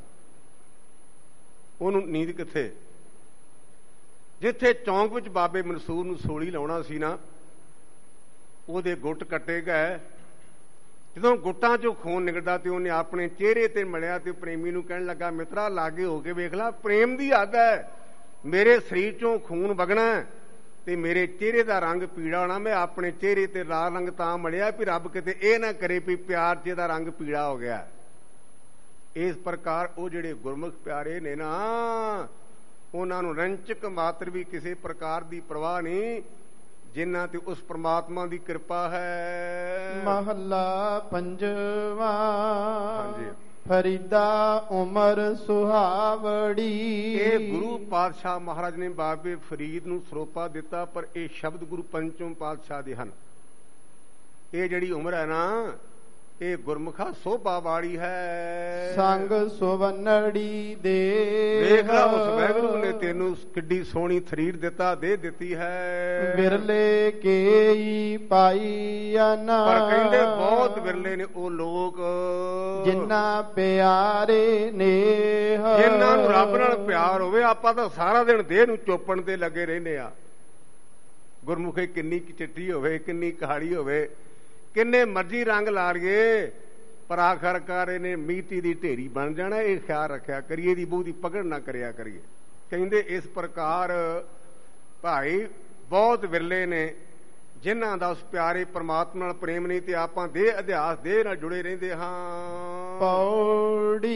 S2: ਉਹਨੂੰ ਨੀਂਦ ਕਿੱਥੇ? ਜਿੱਥੇ ਚੌਂਕ ਵਿੱਚ ਬਾਬੇ ਮਨਸੂਰ ਨੂੰ ਸੋਲੀ ਲਾਉਣਾ ਸੀ ਨਾ, ਉਹਦੇ ਗੁੱਟ ਕੱਟੇ ਗਏ। ਜਦੋਂ ਗੁੱਟਾਂ ਚੋਂ ਖੂਨ ਨਿਕਲਦਾ ਤੇ ਉਹਨੇ ਆਪਣੇ ਚਿਹਰੇ ਤੇ ਮਲਿਆ ਤੇ ਪ੍ਰੇਮੀ ਨੂੰ ਕਹਿਣ ਲੱਗਾ, ਮਿੱਤਰਾ ਲਾਗੇ ਹੋ ਕੇ ਵੇਖ ਲੈ, ਪ੍ਰੇਮ ਦੀ ਹੱਦ ਹੈ, ਮੇਰੇ ਸਰੀਰ ਚੋਂ ਖੂਨ ਵਗਣਾ ਤੇ ਮੇਰੇ ਚਿਹਰੇ ਦਾ ਰੰਗ ਪੀੜਾ ਹੋਣਾ, ਮੈਂ ਆਪਣੇ ਚਿਹਰੇ ਤੇ ਲਾਲ ਰੰਗ ਤਾਂ ਮਲਿਆ ਵੀ ਰੱਬ ਕਿਤੇ ਇਹ ਨਾ ਕਰੇ ਵੀ ਪਿਆਰ ਚ ਇਹਦਾ ਰੰਗ ਪੀੜਾ ਹੋ ਗਿਆ। ਇਸ ਪ੍ਰਕਾਰ ਉਹ ਜਿਹੜੇ ਗੁਰਮੁਖ ਪਿਆਰੇ ਨੇ ਨਾ, ਉਹਨਾਂ ਨੂੰ ਰੰਚਕ ਮਾਤਰ ਵੀ ਕਿਸੇ ਪ੍ਰਕਾਰ ਦੀ ਪਰਵਾਹ ਨਹੀਂ, ਜਿਨ੍ਹਾਂ ਤੇ ਉਸ ਪ੍ਰਮਾਤਮਾ ਦੀ ਕਿਰਪਾ ਹੈ।
S1: ਮਹੱਲਾ ਪੰਜਵਾਂ।
S2: ਹਾਂਜੀ।
S1: ਫਰੀਦਾ ਉਮਰ ਸੁਹਾਵੜੀ।
S2: ਇਹ ਗੁਰੂ ਪਾਤਸ਼ਾਹ ਮਹਾਰਾਜ ਨੇ ਬਾਬੇ ਫਰੀਦ ਨੂੰ ਸਰੋਪਾ ਦਿੱਤਾ, ਪਰ ਇਹ ਸ਼ਬਦ ਗੁਰੂ ਪੰਚਮ ਪਾਤਸ਼ਾਹ ਦੇ ਹਨ। ਇਹ ਜਿਹੜੀ ਉਮਰ ਹੈ ਨਾ, ਇਹ ਗੁਰਮੁਖਾ ਸੋਭਾ ਵਾਲੀ ਹੈ।
S1: ਸੰਗ ਸੁਵੰਨੜੀ ਦੇ।
S2: ਵੇਖ ਲਾ, ਉਸ ਵਾਹਿਗੁਰੂ ਨੇ ਤੈਨੂੰ ਕਿੱਡੀ ਸੋਹਣੀ ਸਰੀਰ ਦਿੱਤਾ, ਦੇ ਦਿੱਤੀ ਹੈ।
S1: ਵਿਰਲੇ ਕੇਈ ਪਾਈਆਨਾ।
S2: ਪਰ ਕਹਿੰਦੇ ਬਹੁਤ ਵਿਰਲੇ ਨੇ ਉਹ ਲੋਕ
S1: ਜਿਨ੍ਹਾਂ ਪਿਆਰੇ ਨੇਹ।
S2: ਜਿਨ੍ਹਾਂ ਨੂੰ ਰੱਬ ਨਾਲ ਪਿਆਰ ਹੋਵੇ। ਆਪਾਂ ਤਾਂ ਸਾਰਾ ਦਿਨ ਦੇਹ ਨੂੰ ਚੋਪਣ ਤੇ ਲੱਗੇ ਰਹਿੰਦੇ ਆ। ਗੁਰਮੁਖੇ ਕਿੰਨੀ ਚਿੱਟੀ ਹੋਵੇ, ਕਿੰਨੀ ਕਹਾੜੀ ਹੋਵੇ, ਕਿੰਨੇ ਮਰਜ਼ੀ ਰੰਗ ਲਾ ਲਈਏ ਪਰ ਆਖਰਕਾਰ ਇਹਨੇ ਮਿੱਟੀ ਦੀ ਢੇਰੀ ਬਣ ਜਾਣਾ। ਇਹ ਖਿਆਲ ਰੱਖਿਆ ਕਰੀਏ, ਦੀ ਬਹੁਤੀ ਪਕੜ ਨਾ ਕਰਿਆ ਕਰੀਏ। ਕਹਿੰਦੇ ਇਸ ਪ੍ਰਕਾਰ ਭਾਈ ਬਹੁਤ ਵਿਰਲੇ ਨੇ ਜਿਨ੍ਹਾਂ ਦਾ ਉਸ ਪਿਆਰੇ ਪ੍ਰਮਾਤਮਾ ਨਾਲ ਪ੍ਰੇਮ ਨਹੀਂ ਤੇ ਆਪਾਂ ਦੇਹ ਅਧਿਆਸ ਦੇਹ ਨਾਲ ਜੁੜੇ ਰਹਿੰਦੇ ਹਾਂ।
S1: ਪੌੜੀ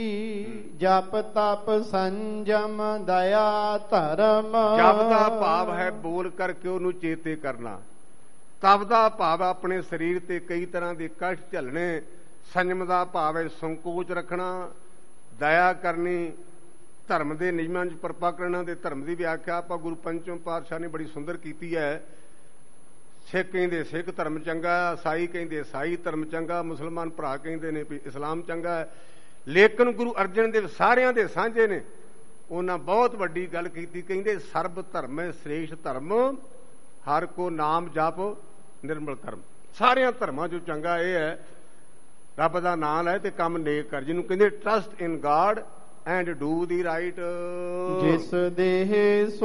S1: ਜਪ ਤਪ ਸੰਜਮ ਦਇਆ ਧਰਮ।
S2: ਜਪ ਦਾ ਭਾਵ ਹੈ ਬੋਲ ਕਰਕੇ ਉਹਨੂੰ ਚੇਤੇ ਕਰਨਾ। ਤਪ ਦਾ ਭਾਵ ਆਪਣੇ ਸਰੀਰ ਤੇ ਕਈ ਤਰ੍ਹਾਂ ਦੇ ਕਸ਼ਟ ਝੱਲਣੇ। ਸੰਜਮ ਦਾ ਭਾਵ ਹੈ ਸੰਕੋਚ ਰੱਖਣਾ, ਦਇਆ ਕਰਨੀ, ਧਰਮ ਦੇ ਨਿਯਮਾਂ 'ਚ ਪਰਪਾ ਕਰਨਾ। ਤੇ ਧਰਮ ਦੀ ਵਿਆਖਿਆ ਆਪਾਂ ਗੁਰੂ ਪੰਚਮ ਪਾਤਸ਼ਾਹ ਨੇ ਬੜੀ ਸੁੰਦਰ ਕੀਤੀ ਹੈ। ਸਿੱਖ ਕਹਿੰਦੇ ਸਿੱਖ ਧਰਮ ਚੰਗਾ, ਈਸਾਈ ਕਹਿੰਦੇ ਈਸਾਈ ਧਰਮ ਚੰਗਾ, ਮੁਸਲਮਾਨ ਭਰਾ ਕਹਿੰਦੇ ਨੇ ਵੀ ਇਸਲਾਮ ਚੰਗਾ ਹੈ। ਲੇਕਿਨ ਗੁਰੂ ਅਰਜਨ ਦੇਵ ਸਾਰਿਆਂ ਦੇ ਸਾਂਝੇ ਨੇ। ਉਹਨਾਂ ਬਹੁਤ ਵੱਡੀ ਗੱਲ ਕੀਤੀ, ਕਹਿੰਦੇ ਸਰਬ ਧਰਮ ਹੈ ਸ੍ਰੇਸ਼ਟ ਧਰਮ, ਹਰ ਕੋ ਨਾਮ ਜਪ ਨਿਰਮਲ ਧਰਮ। ਸਾਰਿਆਂ ਧਰਮਾਂ 'ਚੋਂ ਚੰਗਾ ਇਹ ਹੈ ਰੱਬ ਦਾ ਨਾਮ ਲੈ ਤੇ ਕੰਮ ਨੇਕ ਕਰ, ਜਿਹਨੂੰ ਕਹਿੰਦੇ trust in God and do the right.
S1: ਜਿਸ ਦੇਹ ਸੋ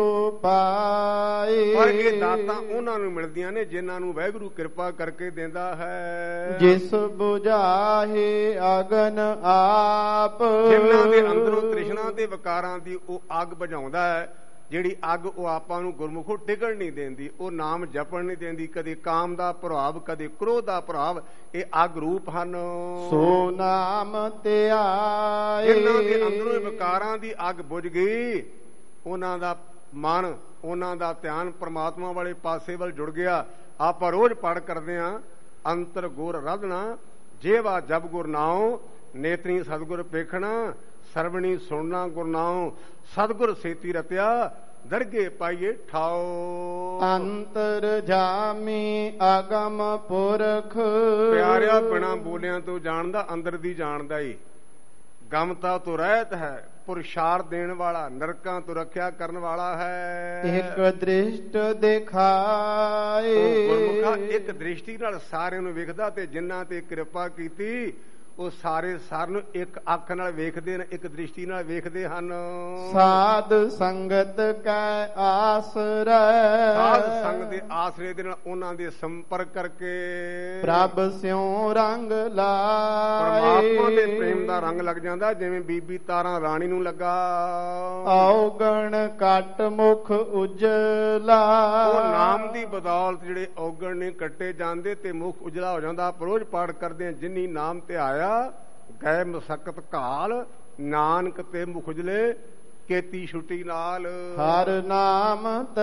S1: ਪਾਏ।
S2: ਪਰ ਇਹ ਦਾਤਾਂ ਉਹਨਾਂ ਨੂੰ ਮਿਲਦੀਆਂ ਨੇ ਜਿਨ੍ਹਾਂ ਨੂੰ ਵਾਹਿਗੁਰੂ ਕਿਰਪਾ ਕਰਕੇ ਦਿੰਦਾ ਹੈ।
S1: ਜਿਸ ਬੁਝਾਹੇ ਅਗਨ ਆਪ।
S2: ਜਿਨ੍ਹਾਂ ਦੇ ਅੰਦਰੋਂ ਤ੍ਰਿਸ਼ਨਾ ਤੇ ਵਿਕਾਰਾਂ ਦੀ ਉਹ ਅੱਗ ਬੁਝਾਉਂਦਾ ਹੈ, ਜਿਹੜੀ ਅੱਗ ਉਹ ਆਪਾਂ ਨੂੰ ਗੁਰਮੁਖੋਂ ਟਿਕਣ ਨਹੀਂ ਦਿੰਦੀ, ਉਹ ਨਾਮ ਜਪਣ ਨਹੀਂ ਦਿੰਦੀ। ਕਦੇ ਕਾਮ ਦਾ ਪ੍ਰਭਾਵ, ਕਦੇ ਕ੍ਰੋਧ ਦਾ ਪ੍ਰਭਾਵ, ਇਹ ਅੱਗ ਰੂਪ ਹਨ।
S1: ਸੋ ਨਾਮ ਧਿਆਏ।
S2: ਜਿਨ੍ਹਾਂ ਦੇ ਅੰਦਰੋਂ ਵਿਕਾਰਾਂ ਦੀ ਅੱਗ ਬੁਝ ਗਈ, ਉਹਨਾਂ ਦਾ ਮਨ, ਉਹਨਾਂ ਦਾ ਧਿਆਨ ਪ੍ਰਮਾਤਮਾ ਵਾਲੇ ਪਾਸੇ ਵੱਲ ਜੁੜ ਗਿਆ। ਆਪਾਂ ਰੋਜ਼ ਪੜ ਕਰਦੇ ਹਾਂ, ਅੰਤਰ ਗੁਰ ਰਧਣਾ ਜੇਵਾ ਜਬ ਗੁਰ ਨਾਉ, ਨੇਤਰੀ ਸਤਿਗੁਰ ਪੇਖਣਾ, ਸਰਵਣੀ ਸੁਣਨਾ ਗੁਰ ਨਾਉ, ਸਤਿਗੁਰ ਸੇਤੀ ਰਤਿਆ ਦਰਗੇ ਪਾਈਏ ਠਾਓ।
S1: ਅੰਤਰ ਜਾਮੀ ਅਗਮ ਪੁਰਖ।
S2: ਪਿਆਰਿਆ ਬਿਨਾਂ ਬੋਲਿਆਂ ਤੋਂ ਜਾਣਦਾ, ਅੰਦਰ ਦੀ ਜਾਣਦਾ ਈ। ਗਮਤਾ ਤੋਂ ਰਹਿਤ ਹੈ, ਪੁਰਸ਼ਾਰ ਦੇਣ ਵਾਲਾ, ਨਰਕਾਂ ਤੋਂ ਰੱਖਿਆ ਕਰਨ ਵਾਲਾ ਹੈ।
S1: ਇੱਕ ਦ੍ਰਿਸ਼ਟ ਦਿਖਾਏ।
S2: ਗੁਰਮੁਖਾ ਇੱਕ ਦ੍ਰਿਸ਼ਟੀ ਨਾਲ ਸਾਰਿਆਂ ਨੂੰ ਵੇਖਦਾ, ਤੇ ਜਿਨ੍ਹਾਂ ਤੇ ਕਿਰਪਾ ਕੀਤੀ ਉਹ ਸਾਰੇ ਸਾਰ ਨੂੰ ਇੱਕ ਅੱਖ ਨਾਲ ਵੇਖਦੇ ਨੇ, ਇੱਕ ਦ੍ਰਿਸ਼ਟੀ ਨਾਲ ਵੇਖਦੇ ਹਨ।
S1: ਸਾਧ ਸੰਗਤ ਕੈ ਆਸਰੈ।
S2: ਸਾਧ ਸੰਗ ਦੇ ਆਸਰੇ ਦੇ ਨਾਲ ਉਹਨਾਂ ਦੇ ਸੰਪਰਕ ਕਰਕੇ
S1: ਪ੍ਰਭ ਸਿਉ ਰੰਗ ਲਾਏ।
S2: ਪਰਮਾਤਮਾ ਦੇ ਪ੍ਰੇਮ ਦਾ ਰੰਗ ਲੱਗ ਜਾਂਦਾ, ਜਿਵੇਂ ਬੀਬੀ ਤਾਰਾਂ ਰਾਣੀ ਨੂੰ ਲੱਗਾ।
S1: ਔਗਣ ਘਟ ਮੁਖ ਉਜਲਾ।
S2: ਉਹ ਨਾਮ ਦੀ ਬਦੌਲਤ ਜਿਹੜੇ ਔਗਣ ਨੇ ਕੱਟੇ ਜਾਂਦੇ ਤੇ ਮੁਖ ਉਜਲਾ ਹੋ ਜਾਂਦਾ। ਰੋਜ਼ ਪਾਠ ਕਰਦੇ ਆ, ਜਿਨੀ ਨਾਮ ਤੇ ਆਇਆ ਗਏ ਮਸਕਤ ਘਾਲ, ਨਾਨਕ ਤੇ ਮੁਖ ਉਜਲੇ ਕੀਤੀ ਛੁੱਟੀ ਨਾਲ।
S1: ਹਰ ਨਾਮ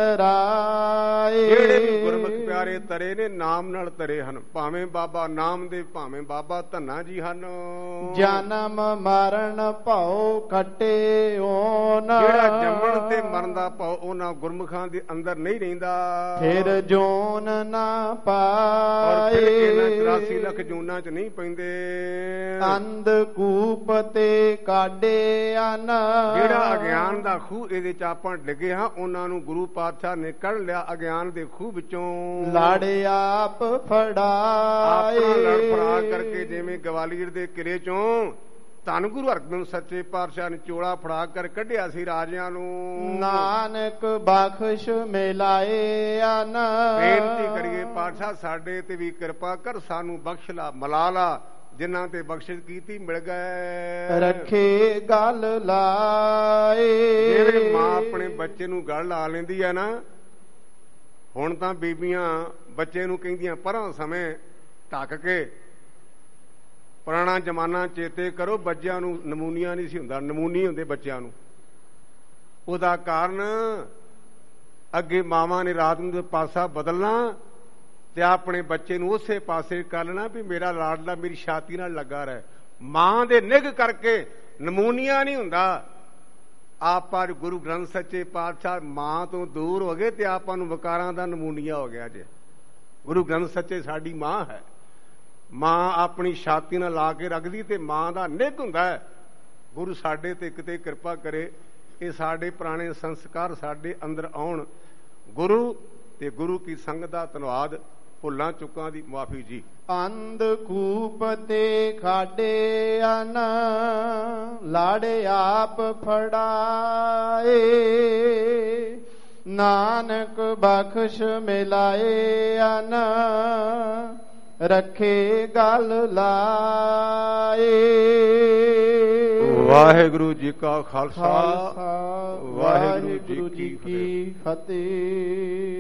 S1: ਤਰਾਏ।
S2: ਜਿਹੜੇ ਵੀ ਗੁਰਮੁਖ ਪਿਆਰੇ ਤਰੇ ਨੇ ਨਾਮ ਨਾਲ ਤਰੇ ਹਨ, ਭਾਵੇਂ ਬਾਬਾ ਨਾਮਦੇਵ, ਭਾਵੇਂ ਬਾਬਾ ਧੰਨਾ ਜੀ ਹਨ।
S1: ਜਨਮ ਮਰਨ ਭਉ ਕੱਟੇ ਓਨ।
S2: ਜਿਹੜਾ ਜੰਮਣ ਤੇ ਮਰਨ ਦਾ ਭਉ ਉਹਨਾਂ ਗੁਰਮੁਖਾਂ ਦੇ ਅੰਦਰ ਨਹੀਂ ਰਹਿੰਦਾ।
S1: ਫਿਰ ਜੋਨ ਨਾ ਪਾਏ।
S2: ਔਰ ਫਿਰ ਇਹਨਾਂ 84 ਲੱਖ ਜੂਨਾਂ ਚ ਨਹੀਂ ਪੈਂਦੇ।
S1: ਅੰਧ ਕੂਪ ਤੇ ਕਾਢੇ ਅਨ।
S2: ਜਿਹੜਾ ਅਗਿਆਨ ਦਾ ਖੂਹ ਇਹਦੇ ਚ ਆਪਾਂ ਡਿੱਗੇ ਹਾਂ, ਉਹਨਾਂ ਨੂੰ ਗੁਰੂ ਪਾਤਸ਼ਾਹ ਨੇ ਕੱਢ ਲਿਆ ਅਗਿਆਨ ਦੇ ਖੂਹ ਵਿੱਚੋਂ।
S1: ਲੜ ਆਪ ਫੜਾਏ।
S2: ਆਪਣਾ ਲੜ ਫੜਾ ਕਰਕੇ, ਜਿਵੇਂ ਗਵਾਲੀਅਰ ਦੇ ਕਿਲੇ ਚੋਂ ਧੰਨ ਗੁਰੂ ਹਰਗੋਬਿੰਦ ਸੱਚੇ ਪਾਤਸ਼ਾਹ ਨੇ ਚੋਲਾ ਫੜਾ ਕਰ ਕੱਢਿਆ ਸੀ ਰਾਜਿਆਂ ਨੂੰ।
S1: ਨਾਨਕ ਬਖਸ਼ ਮਿਲਾਏ ਅਨ।
S2: ਬੇਨਤੀ ਕਰੀਏ ਪਾਤਸ਼ਾਹ ਸਾਡੇ ਤੇ ਵੀ ਕਿਰਪਾ ਕਰ, ਸਾਨੂੰ ਬਖਸ਼ ਲਾ, ਮਿਲਾ ਲਾ। ਜਿਨ੍ਹਾਂ ਤੇ ਬਖਸ਼ਿਸ਼ ਕੀਤੀ ਮਿਲ ਗਏ।
S1: ਰੱਖੇ ਗੱਲ ਲਾਏ।
S2: ਜਿਵੇਂ ਮਾਂ ਆਪਣੇ ਬੱਚੇ ਨੂੰ ਗਲ ਲਾ ਲੈਂਦੀ ਹੈ ਨਾ, ਹੁਣ ਤਾਂ ਬੀਬੀਆਂ ਬੱਚੇ ਨੂੰ ਕਹਿੰਦੀਆਂ ਪਰਾਂ ਸਮੇਂ ਢੱਕ ਕੇ। ਪੁਰਾਣਾ ਜ਼ਮਾਨਾ ਚੇਤੇ ਕਰੋ, ਬੱਚਿਆਂ ਨੂੰ ਨਮੂਨੀਆ ਨਹੀਂ ਸੀ ਹੁੰਦਾ, ਨਮੂਨੀ ਹੁੰਦੇ ਬੱਚਿਆਂ ਨੂੰ। ਉਹਦਾ ਕਾਰਨ ਅੱਗੇ ਮਾਵਾਂ ਨੇ ਰਾਤ ਨੂੰ ਪਾਸਾ ਬਦਲਣਾ ਤੇ ਆਪਣੇ ਬੱਚੇ ਨੂੰ ਉਸੇ ਪਾਸੇ ਕਰ ਲੈਣਾ ਵੀ ਮੇਰਾ ਲਾਡਲਾ ਮੇਰੀ ਛਾਤੀ ਨਾਲ ਲੱਗਾ ਰਹੇ। ਮਾਂ ਦੇ ਨਿੱਘ ਕਰਕੇ ਨਮੂਨੀਆ ਨਹੀਂ ਹੁੰਦਾ। ਆਪਾਂ ਗੁਰੂ ਗ੍ਰੰਥ ਸੱਚੇ ਪਾਤਸ਼ਾਹ ਮਾਂ ਤੋਂ ਦੂਰ ਹੋ ਗਏ ਤੇ ਆਪਾਂ ਨੂੰ ਵਿਕਾਰਾਂ ਦਾ ਨਮੂਨੀਆ ਹੋ ਗਿਆ ਜੇ। ਗੁਰੂ ਗ੍ਰੰਥ ਸੱਚੇ ਸਾਡੀ ਮਾਂ ਹੈ। ਮਾਂ ਆਪਣੀ ਛਾਤੀ ਨਾਲ ਲਾ ਕੇ ਰੱਖਦੀ ਤੇ ਮਾਂ ਦਾ ਨਿੱਘ ਹੁੰਦਾ ਹੈ। ਗੁਰੂ ਸਾਡੇ ਤੇ ਕਿਤੇ ਕਿਰਪਾ ਕਰੇ, ਇਹ ਸਾਡੇ ਪੁਰਾਣੇ ਸੰਸਕਾਰ ਸਾਡੇ ਅੰਦਰ ਆਉਣ। ਗੁਰੂ ਤੇ ਗੁਰੂ ਕੀ ਸੰਗਤ ਦਾ ਧੰਨਵਾਦ। ਭੁੱਲਾਂ ਚੁੱਕਾਂ ਦੀ ਮੁਆਫੀ ਜੀ।
S1: ਅੰਧ ਕੂਪ ਤੇ ਖਾਡੇ ਅਨ। ਲੜ ਆਪ ਫੜਾਏ। ਨਾਨਕ ਬਖਸ਼ ਮਿਲਾਏ ਅਨ। ਰੱਖੇ ਗਲ ਲਾਏ।
S2: ਵਾਹਿਗੁਰੂ ਜੀ ਕਾ ਖਾਲਸਾ,
S1: ਖਾਲਸਾ
S2: ਵਾਹਿਗੁਰੂ ਜੀ ਕੀ
S1: ਫਤਿਹ।